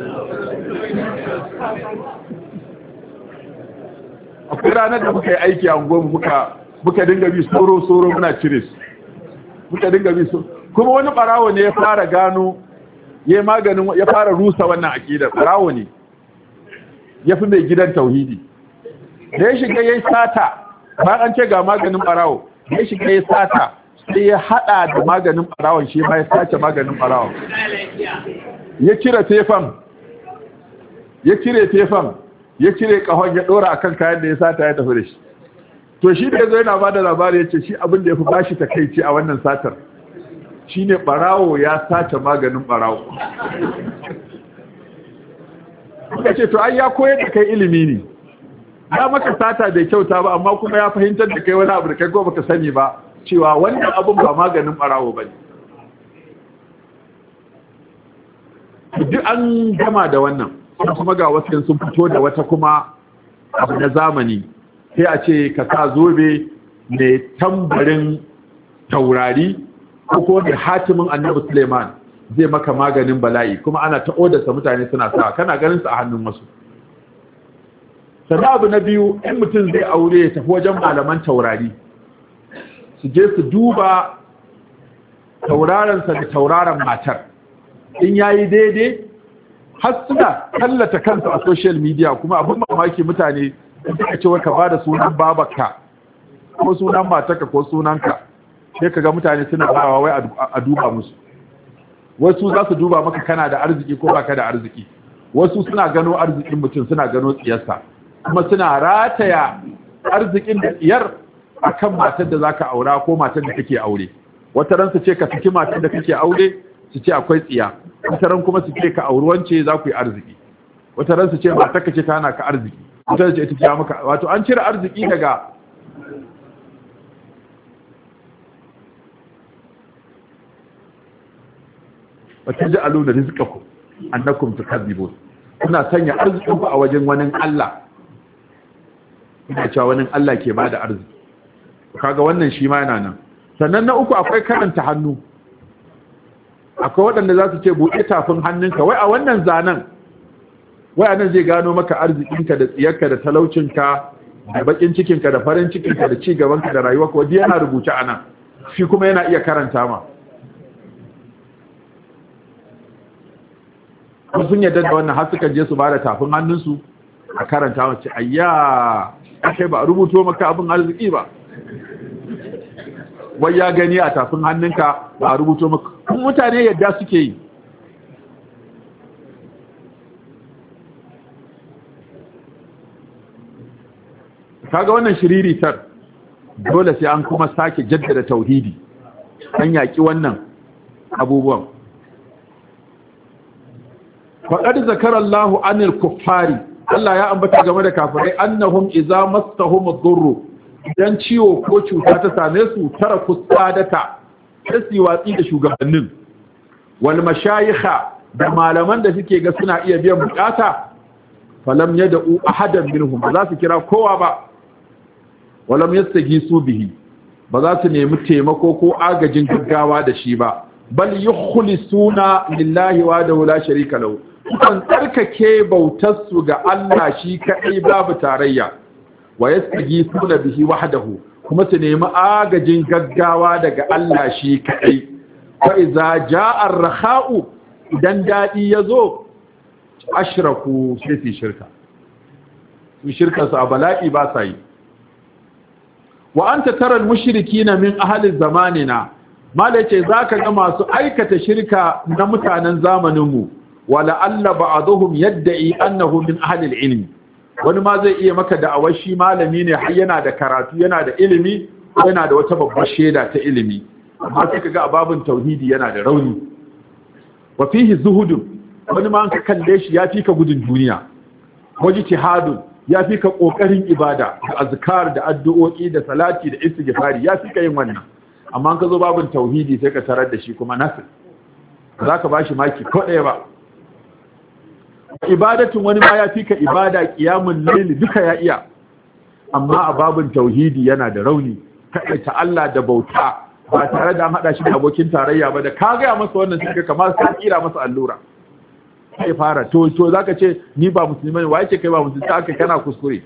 akwai ranar da muka yi aiki a unguwarmu muka muka dinga bi soro soro muna cire su muka dinga bi su kuma wani barawo ne ya fara gano ya maganin ya fara rusa wannan akidar barawo ne ya fi mai gidan tauhidi da ya shiga yayin sata ba an ce ga maganin barawo da ya shiga yayin sata sai ya hada da maganin barawon shi ma ya sace maganin barawon ya cire tefan ya cire tefan ya cire kahon ya dora akan kayan da ya sata ya tafi da shi to shi da yazo yana bada labari yace shi abin da yafi bashi takeici a wannan satar shine barawo ya sace maganin barawo kace to ai ya koyar da kai ilimi ne ya maka sata da kyauta ba amma kuma ya fahimtar da kai wani abu da kai ko baka sani ba cewa wannan abun ba maganin barawo bane duk an gama da wannan kuma ga wasu sun fito da wata kuma abu na zamani sai a ce ka sa zobe mai tambarin taurari ko ko da hatimin annabi Suleiman zai maka maganin bala'i kuma ana ta odarsa mutane suna sa kana ganin su a hannun wasu. Sannan abu na biyu in mutum zai aure ya tafi wajen malaman taurari su je su duba taurarensa da tauraron matar in yayi daidai har suna tallata kansu a social media kuma abin mamaki mutane suka ce ka ba da sunan babarka ko sunan matarka ko sunanka sai kaga mutane suna bawa wai a duba musu wasu za su duba maka kana da arziki ko baka da arziki wasu suna gano arzikin mutum suna gano tsiyarsa kuma suna rataya arzikin da tsiyar akan matar da zaka aura ko matar da kake aure wata ran su ce ka saki matar da kake aure su ce akwai tsiya wata ran kuma su ce ka auri wance za ku yi arziki wata ran su ce matar ka ce ta hana ka arziki wata ce ita ce maka wato an cire arziki daga wata ja'aluna rizqakum annakum tukadzibun kuna sanya arzikin ku a wajen wani Allah ina cewa wani Allah ke bada arziki kaga wannan shi ma yana nan sannan na uku akwai karanta hannu akwai waɗanda za su ce buɗe tafin hannunka wai a wannan zanen wai anan zai gano maka arzikinka da tsiyarka da talaucinka da bakin cikinka da farin cikinka da cigabanka da rayuwarka wanda yana rubuce anan shi kuma yana iya karanta ma sun yadda da wannan har suka je su ba da tafin hannunsu a karanta wace ayya ake ba rubuto maka abin arziki ba wai ya gani a tafin hannunka ba a rubuto maka kun mutane yadda suke yi kaga wannan shiriritar dole sai an kuma sake jaddada tauhidi an yaki wannan abubuwan faƙar zakar Allahu anil kuffari Allah ya ambata game da kafirai annahum idza massahum ad-durr idan ciwo ko cuta ta same su tara kusadata sai watsi da shugabannin wal mashayikha da malaman da suke ga suna iya biyan bukata falam yad'u ahadan minhum ba za su kira kowa ba walam yastagisu bihi ba za su nemi taimako ko agajin gaggawa da shi ba bal yukhlisuna lillahi wa la sharika lahu kan tsarkake bautarsu ga Allah shi kaɗai babu tarayya wa yastaghithuna bihi wahdahu kuma su nemi agajin gaggawa daga Allah shi kaɗai fa iza jaa ar-rakha'u idan dadi yazo ashraku sai su shirka su shirka su a bala'i ba sa yi wa anta tara al-mushrikeena min ahli zamanina mala ce zaka ga masu aikata shirka na mutanen zamanin mu wala alla ba'dhum yad'i annahu min ahli al-ilm wani ma zai iya maka da'awar shi malami ne har yana da karatu yana da ilimi yana da wata babbar sheda ta ilimi amma sai kaga ababun tauhidi yana da rauni wa fihi zuhudun wani ma an ka kalle shi yafi ka gudun duniya wajtihadun yafi ka kokarin ibada da azkar da addu'o'i da salati da istighfari yafi ka yin wannan amma an ka zo babun tauhidi sai ka tarar da shi kuma nasir zaka bashi maki ko ɗaya ba ibadatun wani ma ya fi ka ibada kiyamun laili duka ya iya amma a babin tauhidi yana da rauni ta Allah da bauta ba tare da haɗa shi da abokin tarayya ba, da ka gaya masa wannan sai kamar ka kira masa allura sai fara to to zaka ce ni ba musulmi ne, wai ce kai ba musulmi, aka kana kuskure.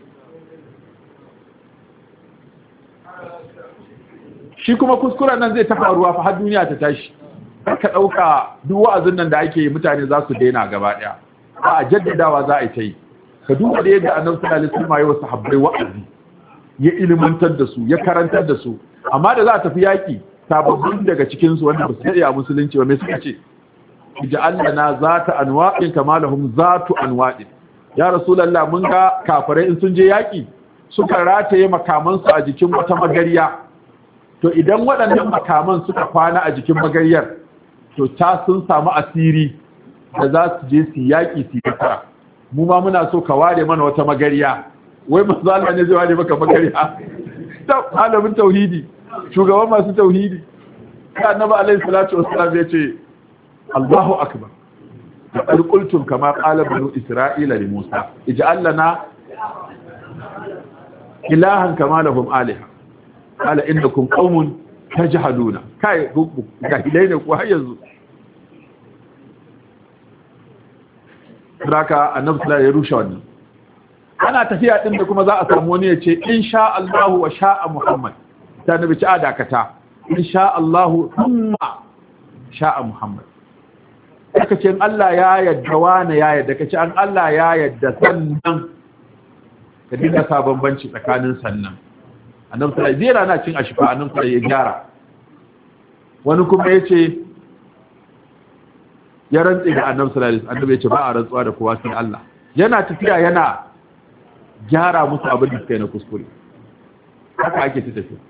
Shi kuma kuskuren nan zai ta faruwa fa har duniya ta tashi. Ka dauka duk wa'azin nan da ake yi mutane za su daina gaba daya, a jaddadawa za a yi ta yi. Ka duba da yadda Annabi sallallahu alaihi wasallam ya wasu sahabbai wa'azi, ya ilimantar da su, ya karantar da su, amma da za a tafi yaki sababbin daga cikin su wanda ba su iya musulunci ba, me suka ce ja'alna zata anwa'in kama lahum zatu anwa'in. Ya rasulullah, mun ga kafirai in sun je yaki suka rataye makaman su a jikin wata magariya, to idan waɗannan makaman suka kwana a jikin magariyar to ta sun samu asiri da za su je su yaki su yi kara. Mu ma muna so ka ware mana wata magariya. Wai manzo Allah ne zai ware maka magariya? Ta malamin tauhidi, shugaban masu tauhidi. Sai Annabi alaihi salatu wassalam ya ce Allahu akbar, da qultum kama qala banu isra'ila li Musa ij'al lana ilahan kama lahum aliha qala innakum qaumun tajhaluna. Kai jahilai ne ko har yanzu. Raka Annabi sallallahu ya rushe wannan. Ana tafiya din da kuma za a samu wani ya ce insha Allah wa sha'a Muhammad, ta Annabi ci adakata insha Allah thumma sha'a Muhammad. Aka ce Allah ya yadda wani ya yadda, kace an Allah ya yadda sannan ka dinga sa bambanci tsakanin sannan. Annabi sallallahu alaihi wasallam na cin ashifa, annabi sallallahu ya gyara. Wani kuma yace ya rantsi da annabi sallallahu alaihi wasallam, annabi yace ba a rantsuwa da kowa sai Allah. Yana tafiya yana gyara musu abin da suka yi na kuskure. Haka ake ta tafiya.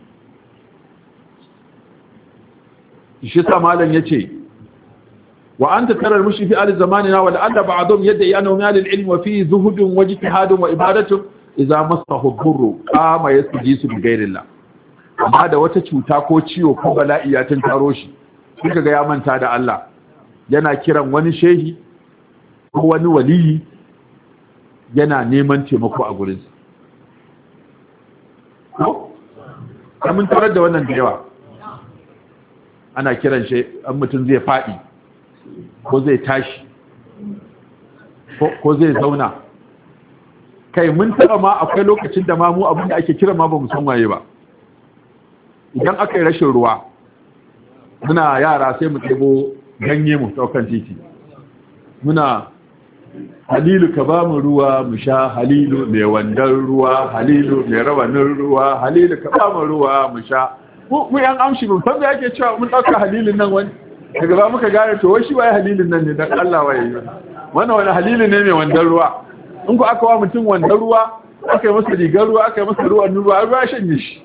Shi sa malam yace وأنت ترى المشرك في آل زماننا ولأن بعضهم يدعي أنه من أهل العلم وفيه زهد واجتهاد وإبادة إذا مسه الضر قام يستجيس بغير الله. amma da wata cuta ko ciwo ko bala'i ya tunkaro shi kika ga ya manta da Allah, yana kiran wani shehi ko wani waliyi yana neman taimako a gurin sa. Ko mun tarar da wannan da yawa, ana kiran shi an mutum zai faɗi ko zai tashi ko zai zauna. Kai mun taba ma akwai lokacin da ma mu abin da ake kira ma ba mu san waye ba. Idan aka yi rashin ruwa muna yara sai mu ɗebo ganye mu ɗaukan titi, muna Halilu ka ba mu ruwa mu sha, Halilu mai wandan ruwa, Halilu mai rawanin ruwa, Halilu ka ba mu ruwa mu sha. Mu yan amshi mun san da yake cewa mun ɗauka Halilun nan wani, daga ba muka gane to wai shi waye Halilun nan ne dan Allah waye yi wannan wani Halilu ne mai wandan ruwa. In ku aka wa mutum wandan ruwa, aka yi masa rigar ruwa, aka yi masa ruwan ruwa, ruwa shanye shi.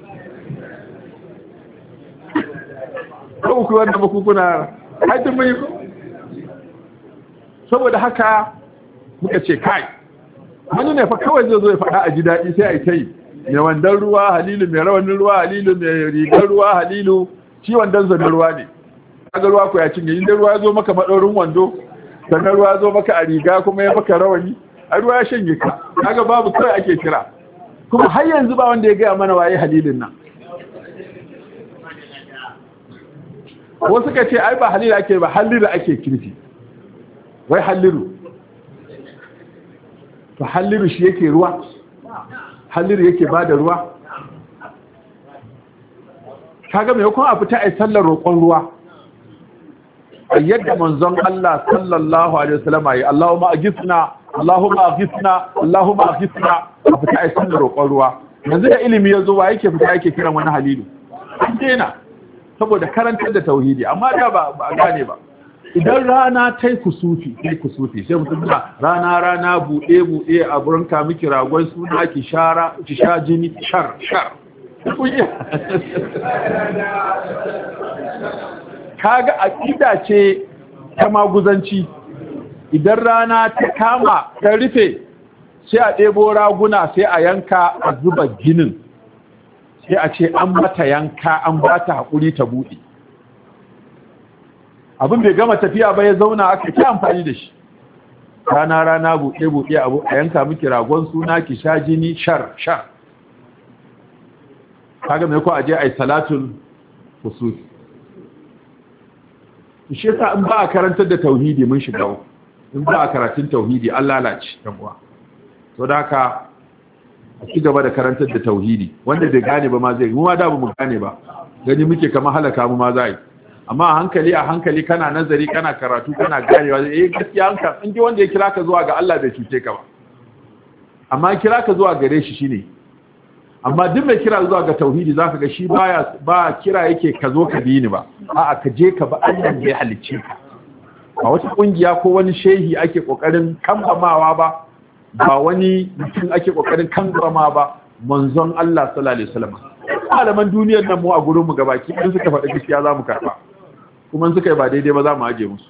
Ko ku wanda ba ku kuna haidin mai ku. Saboda haka muka ce kai wani ne fa kawai zai zo ya faɗa a ji daɗi sai a yi ta yi. Mai wandan ruwa Halilu, mai rawanin ruwa Halilu, mai rigar ruwa Halilu, shi wandan zanen ruwa ne. Kaga ruwa ko ya cinye, inda ruwa ya zo maka maɗaurin wando, sannan ruwa ya zo maka a riga kuma ya maka rawani, a ruwa ya shanye ka. Kaga babu kawai ake kira. Kuma har yanzu ba wanda ya gaya mana waye Halilun nan. Wasu ka ce ai ba Halilu ake ba, Halilu ake kirki. Wai Halilu. To Halilu shi yake ruwa. Halilu yake bada ruwa. Kaga me kuma a fita ai sallar roƙon ruwa. Yadda manzon Allah sallallahu alaihi wasallam ayi Allahumma aghithna Allahumma aghithna Allahumma aghithna, a fita ai sallar roƙon ruwa. Yanzu da ilimi yazo wa yake fita yake kiran wani Halilu. An dena saboda karantar da tauhidi, amma da ba a gane ba. Idan rana ta yi kusufi, ta yi kusufi, sai mutum na rana rana buɗe buɗe a burinka miki ragon suna ki shara ki sha jini shar shar. Kaga aƙida ce ta maguzanci. Idan rana ta kama ta rufe, sai a ɗebo raguna sai a yanka a zuba ginin, sai a ce an mata yanka an ba ta haƙuri ta buɗe. Abin bai gama tafiya ba ya zauna aka ki amfani da shi. Rana rana buɗe buɗe abu a yanka miki ragon suna ki sha jini shar shar. kaga mai ko aje ai salatul kusufi. Shi yasa in ba a karantar da tauhidi mun shiga in ba a karatun tauhidi an lalace dan uwa. To da haka a ci gaba da karantar da tauhidi wanda bai gane ba ma zai mu ma da ba mu gane ba gani muke kamar halaka mu ma zai amma a hankali a hankali kana nazari kana karatu kana ganewa eh gaskiya hanka in ji wanda ya kira ka zuwa ga Allah bai cuce ka ba amma kira ka zuwa gare shi shine amma duk mai kira zuwa ga tauhidi zaka ga shi baya ba kira yake ka zo ka bi ni ba a'a ka je ka ba Allah da ya halicce ka ba wata kungiya ko wani shehi ake kokarin kambamawa ba ba wani mutum ake kokarin kambama ba manzon Allah sallallahu alaihi wasallam malaman duniyar nan mu a gurin mu gabaki in suka faɗa gaskiya zamu karba kuma suka yi ba daidai ba za mu aje musu.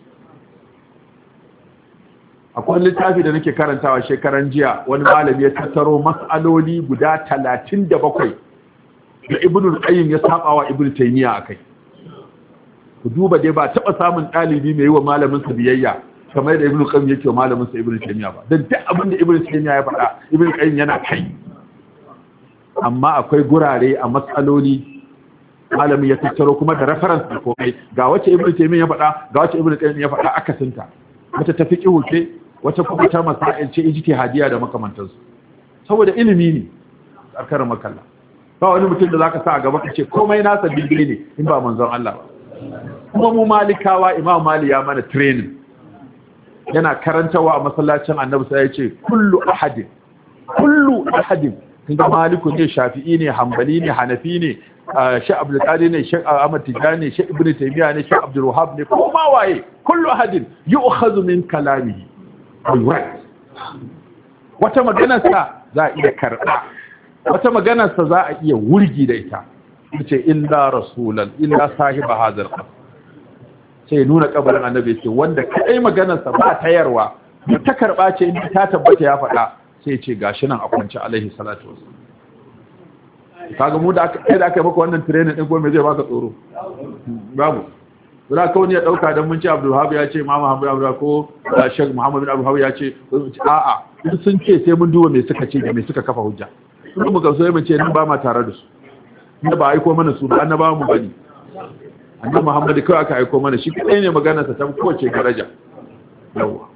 Akwai littafi da nake karantawa shekaran jiya wani malami ya tattaro mas'aloli guda talatin da bakwai da Ibn al-Qayyim ya saba wa Ibn Taymiyyah akai. Ku duba dai ba taba samun dalibi mai yi wa malamin sa biyayya kamar da Ibn al-Qayyim yake wa malamin sa Ibn Taymiyyah ba. Dan duk abin da Ibn Taymiyyah ya faɗa Ibn al-Qayyim yana kai. Amma akwai gurare a mas'aloli malami ya tattaro kuma da reference da komai ga wacce Ibn Taymiyyah ya faɗa ga wacce Ibn Qayyim ya faɗa akasinta. Wata tafi kihuce wata kuma ta masail ce ijtihadiyya da makamantansu saboda ilimi ne tsakarar makalla ba wani mutum da zaka sa a gaba kace komai nasa digiri ne in ba manzon Allah ba kuma mu malikawa Imam Mali ya mana training yana karantawa a masallacin Annabi sai ya ce kullu ahadin kullu ahadin kinga Maliku ne Shafi'i ne Hanbali ne Hanafi ne Sheikh Abdul Qadir ne Sheikh Ahmad Tijani Sheikh Ibn Taymiyyah ne Sheikh Abdul Wahhab ne ko ma waye kullu ahadin yu'khadhu min kalamihi right. Wata maganarsa za a iya karɓa wata maganarsa za a iya wurgi da ita ce illa rasulan illa sahiba hadal qabr sai nuna kabarin annabi ce wanda kai maganarsa ba tayarwa duk ta karɓa ce in ta tabbata ya faɗa sai ce gashi nan a kwance alaihi salatu wasallam kaga mu da aka kai da aka yi maka wannan training din gome zai baka tsoro babu za ka wani ya ɗauka don mun ce Abdulwahab ya ce Imam Muhammad Abdulwahab ko Sheikh Muhammad bin Abdulwahab ya ce a'a in sun ce sai mun duba me suka ce da me suka kafa hujja sun mu gamsu mun ce nan ba ma tare da su inda ba aiko mana su ba annaba mu bane annabi Muhammad kai aka aiko mana shi kadai ne maganar sa ta kowace daraja yawa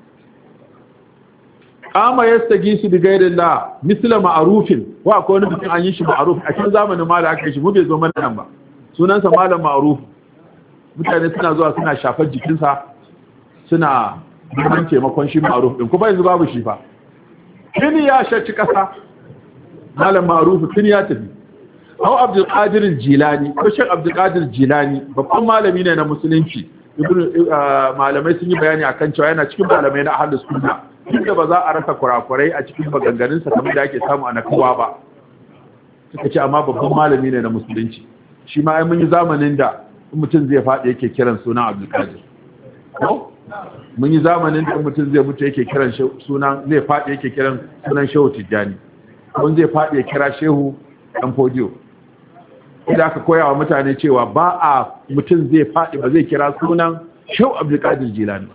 ama yastagisu bi ghairillah misla ma'rufin wa akwai wani mutum an yi shi ma'ruf a cikin zamanin malam aka yi shi mu bai zo mana nan ba sunansa malam ma'ruf mutane suna zuwa suna shafar jikinsa suna neman taimakon shi ma'aruf din kuma yanzu babu shi fa kini ya shaci kasa malam ma'aruf kini ya tafi Abu Abdul Qadir Jilani ko Sheikh Abdul Qadir Jilani babban malami ne na musulunci ibnu malamai sun yi bayani akan cewa yana cikin malamai na ahlus sunna inda ba za a rasa kurakurai a cikin maganganun sa kamar da ake samu a nakawa ba suka ce amma babban malami ne na musulunci shi ma ai mun yi zamanin da mutum zai faɗi yake kiran sunan Abdulkadir mun yi zamanin da mutum zai mutu yake kiran sunan zai faɗi yake kiran sunan Shehu Tijjani mun zai faɗi ya kira Shehu Dan Fodiyo idan aka koya wa mutane cewa ba a mutum zai faɗi ba zai kira sunan Shehu Abdulkadir Jilani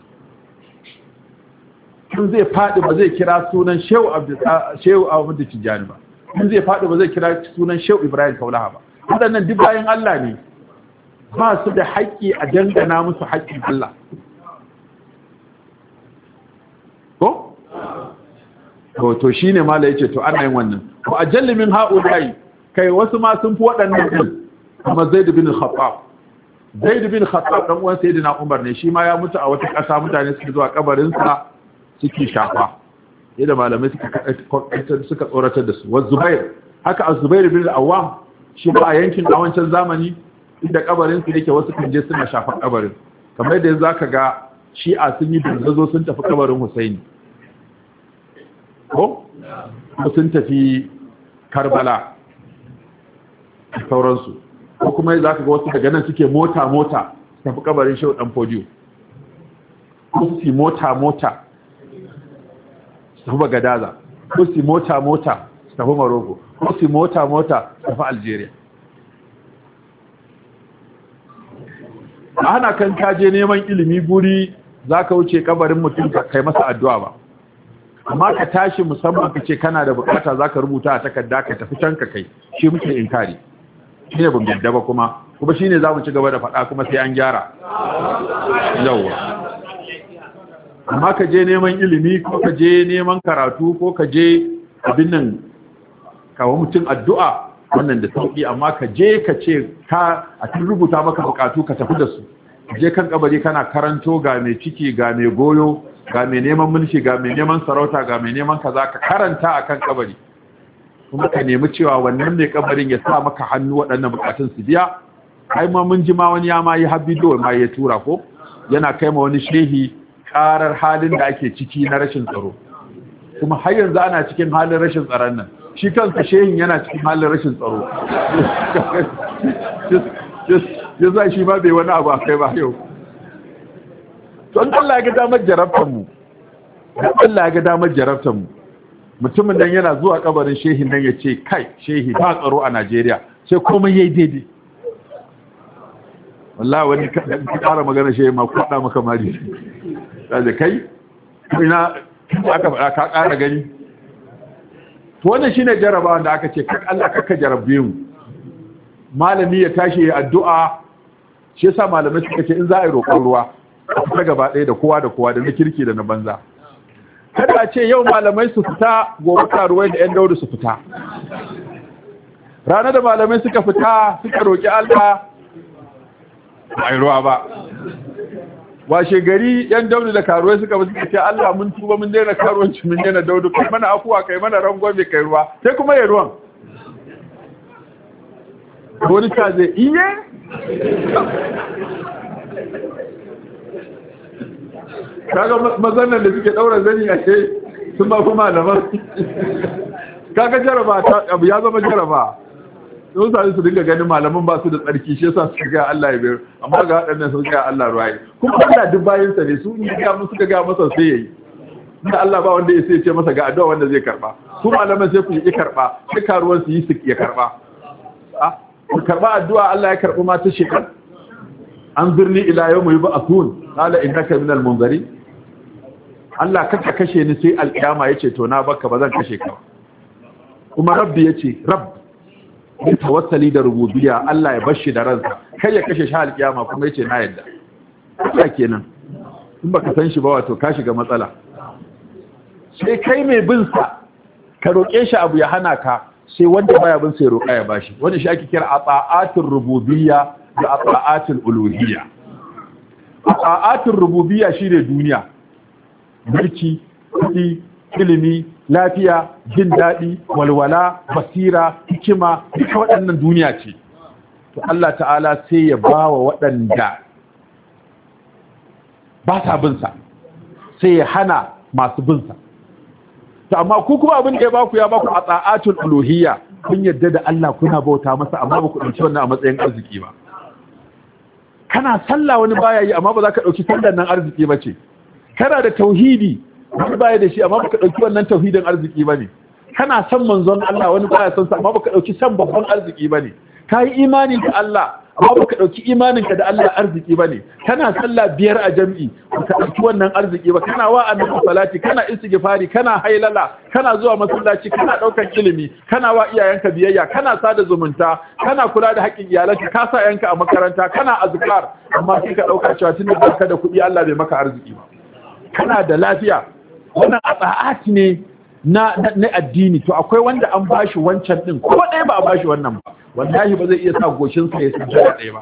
mun zai faɗi ba zai kira sunan Shehu Abdul Shehu Ahmad Tijjani ba mun zai faɗi ba zai kira sunan Shehu Ibrahim Kaulaha ba waɗannan duk bayan Allah ne ba su da haƙƙi a dangana musu haƙƙin Allah. Ko? To shi ne mala ya ce, to ana yin wannan. Ko a jallimin ha'ulai, kai wasu ma sun fi waɗannan ɗin, kuma Zaid bin Khattab. Zaid bin Khattab ɗan uwan Sayyidina Umar ne, shi ma ya mutu a wata ƙasa mutane suke zuwa kabarinsa suke shafa. Yadda malamai suka tsoratar da su. Wa Zubair, haka a Zubair bin Awwam, shi ba a yankin a wancan zamani, inda kabarin su yake wasu kan je suna shafar kabarin kamar da yanzu aka ga shi'a sun yi dangazo sun tafi kabarin Husaini ko sun tafi Karbala sauransu ko kuma za ka ga wasu daga nan suke mota mota su tafi kabarin Shehu Dan Fodiyo ko su mota mota su tafi Bagadaza ko su mota mota su tafi Morocco ko su mota mota su tafi Algeria. Ana kan kaje neman ilimi guri za ka wuce kabarin mutum ka kai masa addu'a ba amma ka tashi musamman ka ce kana da bukata za ka rubuta a takarda ka tafi can ka kai shi muke inkari shine ban yadda ba kuma kuma shine zamu ci gaba da faɗa kuma sai an gyara yawa amma ka je neman ilimi ko ka je neman karatu ko ka je abin nan kawo mutum addu'a wannan da sauki amma ka je ka ce ka a tun rubuta maka bukatu ka tafi da su je kan kabari kana karanto ga mai ciki ga mai goyo ga mai neman mulki ga mai neman sarauta ga mai neman kaza ka karanta akan kabari kuma ka nemi cewa wannan mai kabarin ya sa maka hannu waɗannan bukatun su biya ai ma mun ji ma wani ya ma yi habbido ma ya tura ko yana kai ma wani shehi karar halin da ake ciki na rashin tsaro kuma har yanzu ana cikin halin rashin tsaron nan shi kansa shehin yana cikin halin rashin tsaro ya za shi ma bai wani abu a kai ba yau don Allah ya ga damar jarabtar mu Allah ya ga damar jarabtar mu mutumin nan yana zuwa kabarin shehin nan ya ce kai shehi ba tsaro a Najeriya sai komai yayi daidai wallahi wani ka ƙara magana shehi ma kwada maka mari da kai ina aka faɗa ka ƙara gani to wannan shine jarabawa da aka ce kak Allah kaka jarabbe mu malami ya tashi ya addu'a shi yasa malamai suka ce in za a yi roƙon ruwa a fita gaba ɗaya da kowa da kowa da na kirki da na banza kada a ce yau malamai su fita gobe karuwai da 'yan daudu su fita ranar da malamai suka fita suka roƙi Allah ba a yi ruwa ba washe gari 'yan daudu da karuwai suka fi suka ce Allah mun tuba mun daina karuwanci mun daina daudu kai mana afuwa kai mana rangwame kai ruwa sai kuma ya ruwan wani ta zai iye kaga mazannan da suke daura zani a ce sun ba kuma malaman kaga jaraba ta abu ya zama jaraba sun sa su dinga ganin malaman ba su da tsarki shi yasa suka ga Allah ya bayar amma ga waɗannan sun ga Allah ruwaye kuma Allah duk bayin sa ne su in ga musu suka ga masa sai yayi da Allah ba wanda ya sai ce masa ga addu'a wanda zai karba su malaman sai ku yi karba sai karuwan su yi su ya karba ah ku karba addu'a Allah ya karbi ma ta shekar an birni ila yau mai ba'athun qala innaka minal munzari Allah kaka kashe ni sai alkiyama yace to na baka bazan kashe ka kuma rabbi yace rabb ya tawassali da rububiyya Allah ya bashi da ransa kai ya kashe shi alkiyama kuma yace na yadda Allah kenan in baka san shi ba wato ka shiga matsala sai kai mai bin sa ka roke shi abu ya hana ka sai wanda baya bin sai roƙa ya bashi wanda shi ake kira ata'atul rububiyya da ata'atul uluhiyya ata'atul rububiyya shine duniya mulki kudi ilimi lafiya jin dadi walwala basira hikima duka waɗannan duniya ce to Allah ta'ala sai ya bawa waɗanda ba sa bin sa sai ya hana masu bin sa to amma ku kuma abin da ya baku ya baku ata'atul uluhiyya kun yadda da Allah kuna bauta masa amma ba ku dauki wannan a matsayin arziki ba kana sallah wani baya yi amma ba za ka dauki sallar nan arziki ba ce kana da tauhidi wani baya da shi amma ba ka dauki wannan tauhidin arziki ba ne kana san manzon Allah wani baya san sa amma ba ka dauki san babban arziki ba ne kai imani da Allah amma ba ka dauki imaninka da Allah arziki ba ne kana sallah biyar a jami'i ba ka dauki wannan arziki ba kana wa annabi salati kana istighfari kana hailala kana zuwa masallaci kana daukan ilimi kana wa iyayenka biyayya kana sada zumunta kana kula da haƙƙin iyalanka ka sa yanka a makaranta kana azkar amma sai ka dauka cewa tunda baka da kuɗi Allah bai maka arziki ba kana da lafiya wannan ata'at ne na na addini to akwai wanda an bashi wancan din ko ɗaya ba a bashi wannan ba wallahi ba zai iya sa goshin sa ya sujjada ɗaya ba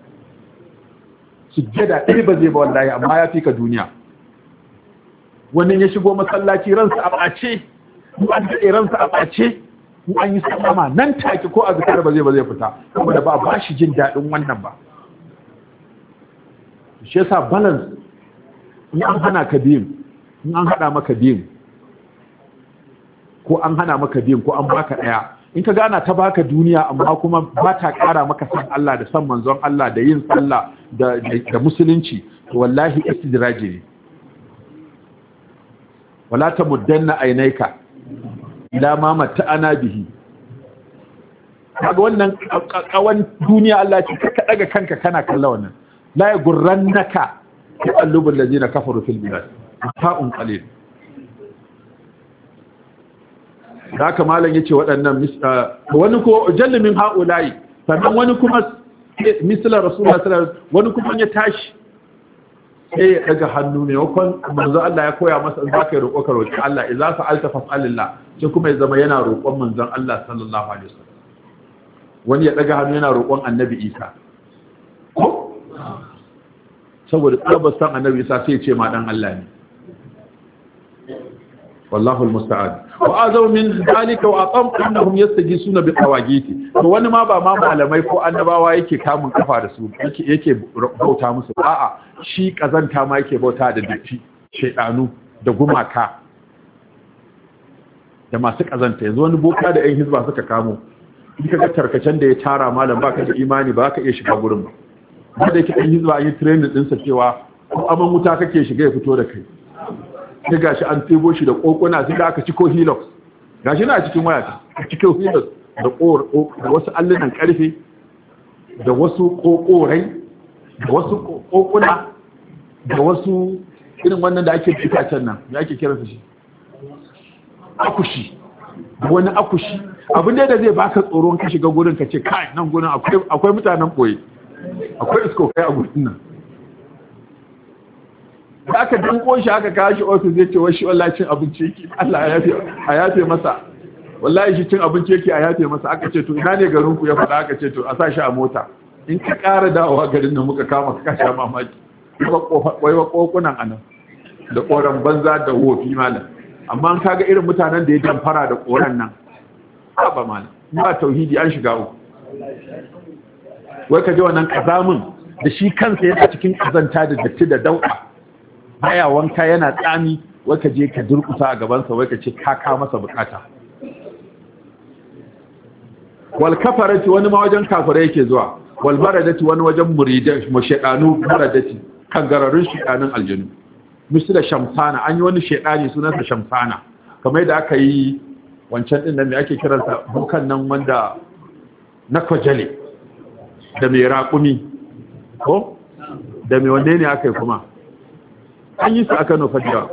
sujjada ɗaya ba zai ba wallahi amma ya fi ka duniya wannan ya shigo masallaci ransa a ɓace ko an daɗe ransa a ɓace ko an yi sallama nan take ko a zakar ba zai ba zai fita saboda ba ba shi jin daɗin wannan ba shi yasa balance in an hana ka biyun in an haɗa maka biyun ko an hana maka biyun ko an baka ɗaya in ka gana ta baka duniya amma kuma ba ta ƙara maka san Allah da san manzon Allah da yin sallah da da musulunci to wallahi istidraji ne wala tamuddanna aynaika ila ma mata'ana bihi kaga wannan kawan duniya Allah ce ka daga kanka kana kalla wannan la yagurrannaka taqallubul ladina kafaru fil bilad ta'un qalil da haka malam yace waɗannan wani ko jallimin haulayi sannan wani kuma misala rasulullah sallallahu alaihi wasallam wani kuma ya tashi sai ya daga hannu ne wakon manzo Allah ya koya masa in zaka yi roƙo ka roƙi Allah idza sa'alta fas'alillah sai kuma ya zama yana roƙon manzon Allah sallallahu alaihi wasallam wani ya daga hannu yana roƙon annabi Isa ko saboda tsabar san annabi Isa sai ya ce ma dan Allah ne wallahu almusta'an wa azaw min dalika wa aqam annahum yastajisuna bi qawagiti to wani ma ba ma malamai ko annabawa yake kamun kafa da su yake yake bauta musu a'a shi kazanta ma yake bauta da datti shedanu da gumaka da masu kazanta yanzu wani boka da ƴan hizba suka kamo in kaga tarkacen da ya tara malam baka da imani ba ka iya shiga gurin ba wanda yake ɗan hizba an yi training din sa cewa ko aman wuta kake shiga ya fito da kai sai gashi an tebo shi da kokuna sai da aka ciko helix gashi na cikin waya a cikin helix da da wasu allunan karfe da wasu kokorai da wasu kokuna da wasu irin wannan da ake fitacen nan da ake kiransa shi akushi da wani akushi abin da zai baka tsoron ka shiga gurin ka ce kai nan gurin akwai akwai mutanen boye akwai iskokai a gurin nan da aka danko shi aka kawo shi ofis zai ce wai shi wallahi cin abinci yake Allah ya yafe a yafe masa wallahi shi cin abinci yake a yafe masa aka ce to ina ne garin ku ya faɗa aka ce to a sa shi a mota in ka ƙara dawowa garin nan muka kama ka sha mamaki wai wa kokunan anan da koran banza da wofi malam amma an kaga irin mutanen da ya damfara da koran nan ba malam ba tauhidi an shiga uku wai ka ji wannan kazamin da shi kansa yana cikin kazanta da datti da dauka baya wanka yana tsami wai ka je ka durkusa a gabansa wai ka ce ka ka masa bukata wal kafarati wani ma wajen kafirai yake zuwa wal baradati wani wajen muridan mashedanu baradati kan gararin shedanin aljinu misali shamsana an yi wani shedani sunansa shamsana kamar da aka yi wancan din nan me ake kiransa bukan nan wanda na kwajale da mai raƙumi ko da mai wanne ne aka yi kuma an yi su aka nufa jiya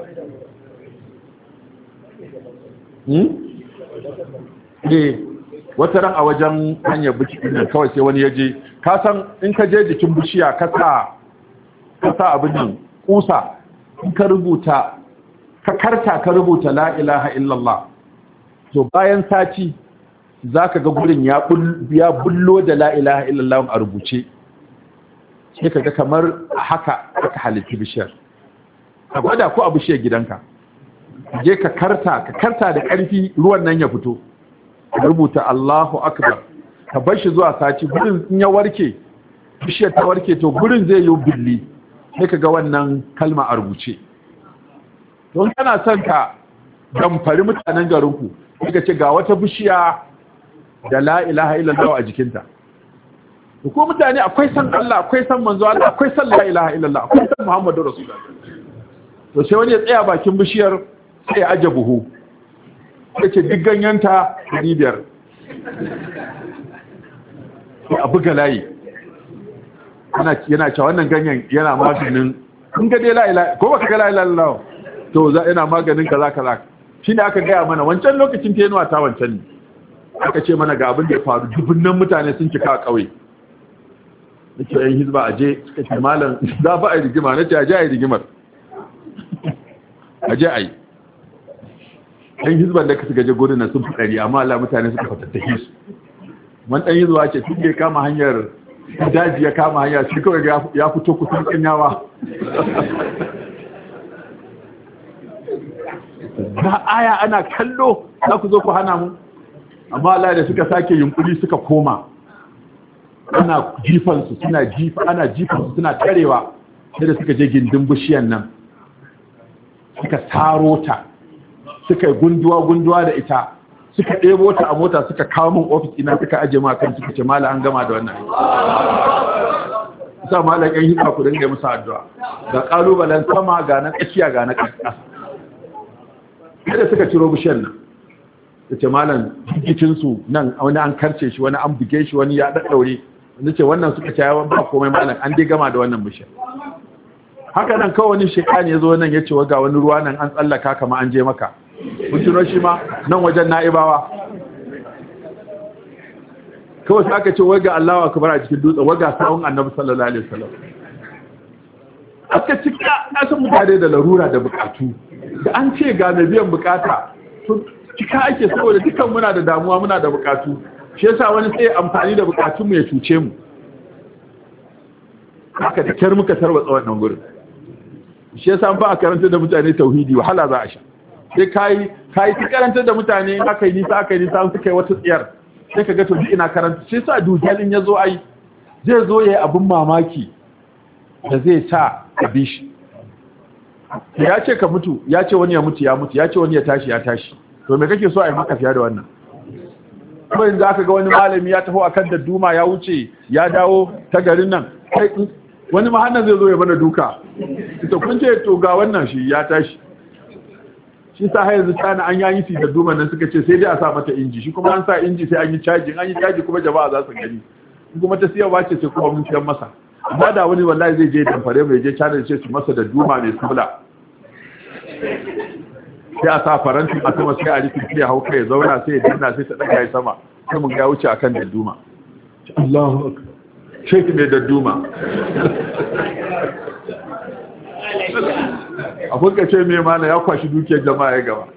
ne wata ran a wajen hanyar bishiya nan kawai sai wani ya je ka san in ka je jikin bishiya ka sa abin nan kusa in ka rubuta ka karta ka rubuta la ilaha illallah to bayan sati za ka ga gurin ya bullo da la ilaha illallah a rubuce sai ka ga kamar haka aka halitta bishiyar ka gwada ko a bishiyar gidanka je ka karta ka karta da ƙarfi ruwan nan ya fito ka rubuta Allahu akbar ka bar shi zuwa sati gurin in ya warke bishiyar ta warke to gurin zai yi billi sai ka ga wannan kalma a rubuce don kana son ka damfari mutanen garinku sai ka ce ga wata bishiya da la ilaha illallah a jikinta ko mutane akwai san Allah akwai san manzo Allah akwai san la ilaha illallah akwai san Muhammadu Rasulullah to sai wani ya tsaya bakin bishiyar sai ya aje buhu ya ce duk ganyenta ɗari biyar sai a buga layi yana cewa wannan ganyen yana maganin kun ga dai la ilaha ko baka ga la ilaha illallah to za yana maganin kaza kaza shine aka gaya mana wancan lokacin ta yanuwa ta wancan ne aka ce mana ga abin da ya faru dubunnan mutane sun cika a ƙauye nake yan hizba aje suka ce malam za fa ai rigima nace aje ai rigimar aje ai yan hizban da suka je gurin nan sun fi ɗari amma Allah mutane suka fatattake su man dan hizba ce tun da kama hanyar daji ya kama hanya shi kawai ya fito kusan kanyawa ga aya ana kallo za ku zo ku hana mu amma Allah da suka sake yunkuri suka koma ana jifansu suna jifa ana jifansu suna tarewa sai da suka je gindin bishiyan nan suka taro ta suka gunduwa gunduwa da ita suka ɗebo ta a mota suka kawo min ofis ina suka aje ma kan suka ce mala an gama da wannan sa malan yan hikma ku dinga musu addu'a ga kalubalen sama ga na tsakiya ga na ƙasa sai da suka ciro bishiyan nan da ce malam jikinsu nan wani an karce shi wani an buge shi wani ya daddaure wanda ce wannan suka ce yawan ba komai malam an dai gama da wannan bishiyar haka nan kawai wani shekani ya zo nan ya ce ga wani ruwa nan an tsallaka kama an je maka mun tuno shi ma nan wajen na'ibawa kawai sai aka ce wai ga Allahu akbar a cikin dutse wai ga sawun Annabi sallallahu alaihi wasallam aka cika asan mutane da larura da bukatu da an ce ga mai biyan bukata to cika ake saboda dukan muna da damuwa muna da bukatu shi yasa wani sai amfani da bukatun mu ya cuce mu haka da kyar muka tarwatsa wannan gurin shi yasa ba a karanta da mutane tauhidi wahala za a sha sai kai kai ta karanta da mutane in aka yi nisa aka yi nisa suka yi wata tsiyar sai ka ga to ina karanta shi yasa dujalin yazo ai zai zo yayi abun mamaki da zai sa abi shi ya ce ka mutu ya ce wani ya mutu ya mutu ya ce wani ya tashi ya tashi to me kake so a yi maka fiye da wannan kuma yanzu aka ga wani malami ya taho akan dadduma ya wuce ya dawo ta garin nan wani mahannan zai zo ya bana duka ita kun ce to ga wannan shi ya tashi shi sa har yanzu tana an yayi fi dadduma nan suka ce sai dai a sa mata inji shi kuma an sa inji sai an yi caji an yi caji kuma jama'a za su gani kuma ta siyarwa ce sai kuma mun siyan masa amma da wani wallahi zai je damfare mai je channel ce su masa da duma mai sula sai a sa farantin a sama sai a rikin sai ya hau kai ya zauna sai ya danna sai ta daga ya sama sai mun ga wuce akan dadduma Allahu akbar sheki mai dadduma a kuka ce mai mana ya kwashi dukiyar jama'a ya gaba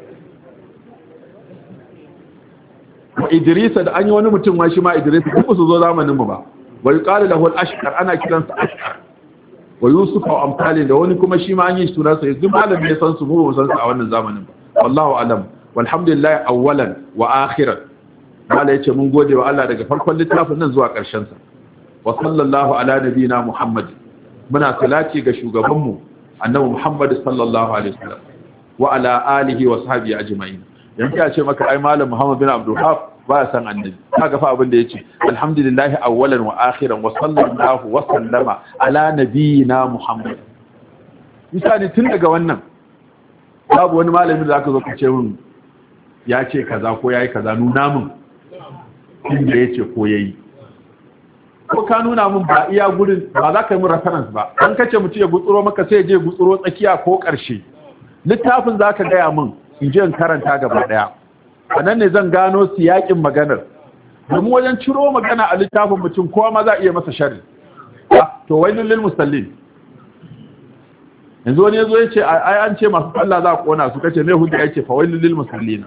wa Idrisa da an yi wani mutum ma shi ma Idrisa kuma su zo zamaninmu ba wa yuqalu lahu al-ashqar ana kiransa ashqar wa yusuf wa amsalin da wani kuma shi ma an yi sunansa yanzu malami ya san su mu ba san su a wannan zamanin ba wallahu alam walhamdulillah awwalan wa akhiran mala yace mun gode wa Allah daga farkon littafin nan zuwa karshen sa wa sallallahu ala nabina muhammad muna salati ga shugaban mu annabi muhammad sallallahu alaihi wasallam wa ala alihi wa sahbihi ajma'in yanzu ya ce maka ai malam muhammad bin abdul wahhab ba ya san annabi kaga fa abin da yace alhamdulillah awwalan wa akhiran wa sallallahu wa sallama ala nabiyina muhammad misali tun daga wannan babu wani malami da zaka zo ka ce mun ya ce kaza ko yayi kaza nuna mun inda yace ko yayi ko ka nuna mun ba iya gurin ba za ka yi mun reference ba an kace mutum ya gutsuro maka sai ya je gutsuro tsakiya ko karshe littafin zaka gaya mun in je in karanta gaba daya anan ne zan gano siyakin maganar domin wajen ciro magana a littafin mutum kowa ma za a iya masa sharri to wailul lil musallin yanzu wani yazo yace ai an ce masu sallah za a kona su kace me hujja yace fa wailul lil musallin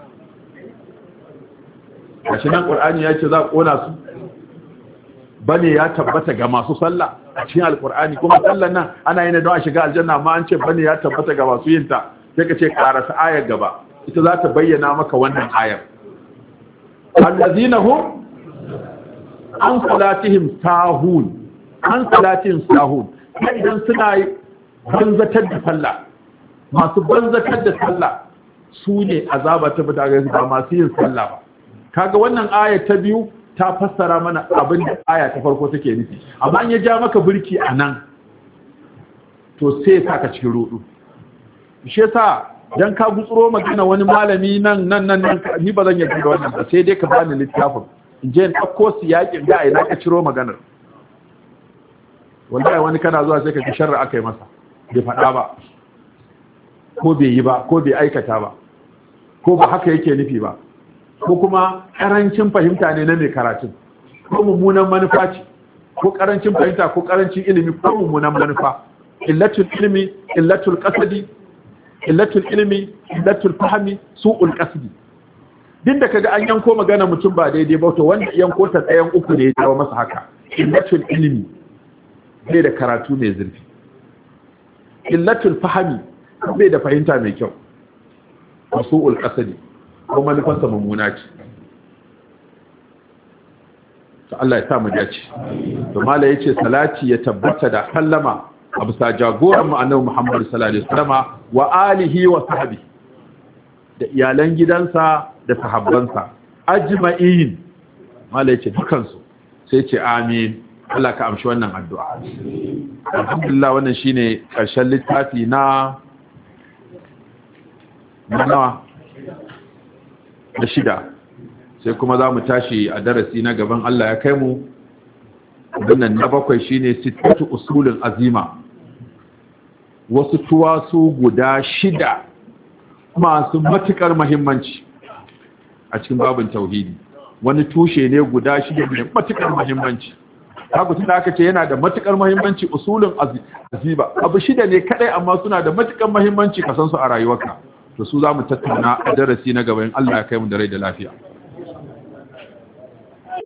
kashi nan qur'ani yace za a kona su bane ya tabbata ga masu sallah a cikin alqur'ani kuma sallan nan ana yin don a shiga aljanna amma an ce bane ya tabbata ga masu yin ta sai kace karasa ayar gaba ita za ta bayyana maka wannan ayar allazina hum an salatihim sahun an salatihim sahun idan suna banzatar da sallah masu banzatar da sallah su ne azaba ta bada ga ba masu yin sallah ba kaga wannan aya ta biyu ta fassara mana abin da aya ta farko take nufi amma an ya ja maka burki anan to sai ka cikin rudu shi yasa dan ka gutsuro magana wani malami nan nan nan ni ba zan yi da wannan ba sai dai ka bani littafin in je in dauko su yakin da ina ka ciro maganar wallahi wani kana zuwa sai ka ji sharri akai masa bai fada ba ko bai yi ba ko bai aikata ba ko ba haka yake nufi ba ko kuma karancin fahimta ne na mai karatun ko mummunan manufa ce ko karancin fahimta ko karancin ilimi ko mummunan manufa illatul ilmi illatul qasdi illatul ilmi illatul fahmi su'ul qasdi din da kaga an yanko magana mutum ba daidai ba to wanda yanko ta tsayan uku ne ya jawo masa haka illatul ilmi bai da karatu mai zurfi illatul fahmi bai da fahimta mai kyau su'ul qasdi ko manufarsa mummuna ce to Allah ya sa mu dace to mala yace salati ya tabbata da sallama a bisa jagoran mu annabi Muhammad sallallahu alaihi wasallama wa alihi wa sahbi da iyalan gidansa da sahabbansa ajma'in mala yace dukan su sai ce amin Allah ka amshi wannan addu'a alhamdulillah wannan shine karshen littafi na nawa da shida sai kuma za mu tashi a darasi na gaban Allah ya kai mu wannan na bakwai shine sittatu usulun azima wasu tuwasu guda shida masu matukar muhimmanci a cikin babin tauhidi wani tushe ne guda shi ne matukar muhimmanci. Haka tunda aka ce yana da matukar muhimmanci usulun aziba abu shida ne kadai amma suna da matukar muhimmanci ka san su a rayuwarka. To su zamu tattauna a darasi na gaba in Allah ya kai mu da rai da lafiya.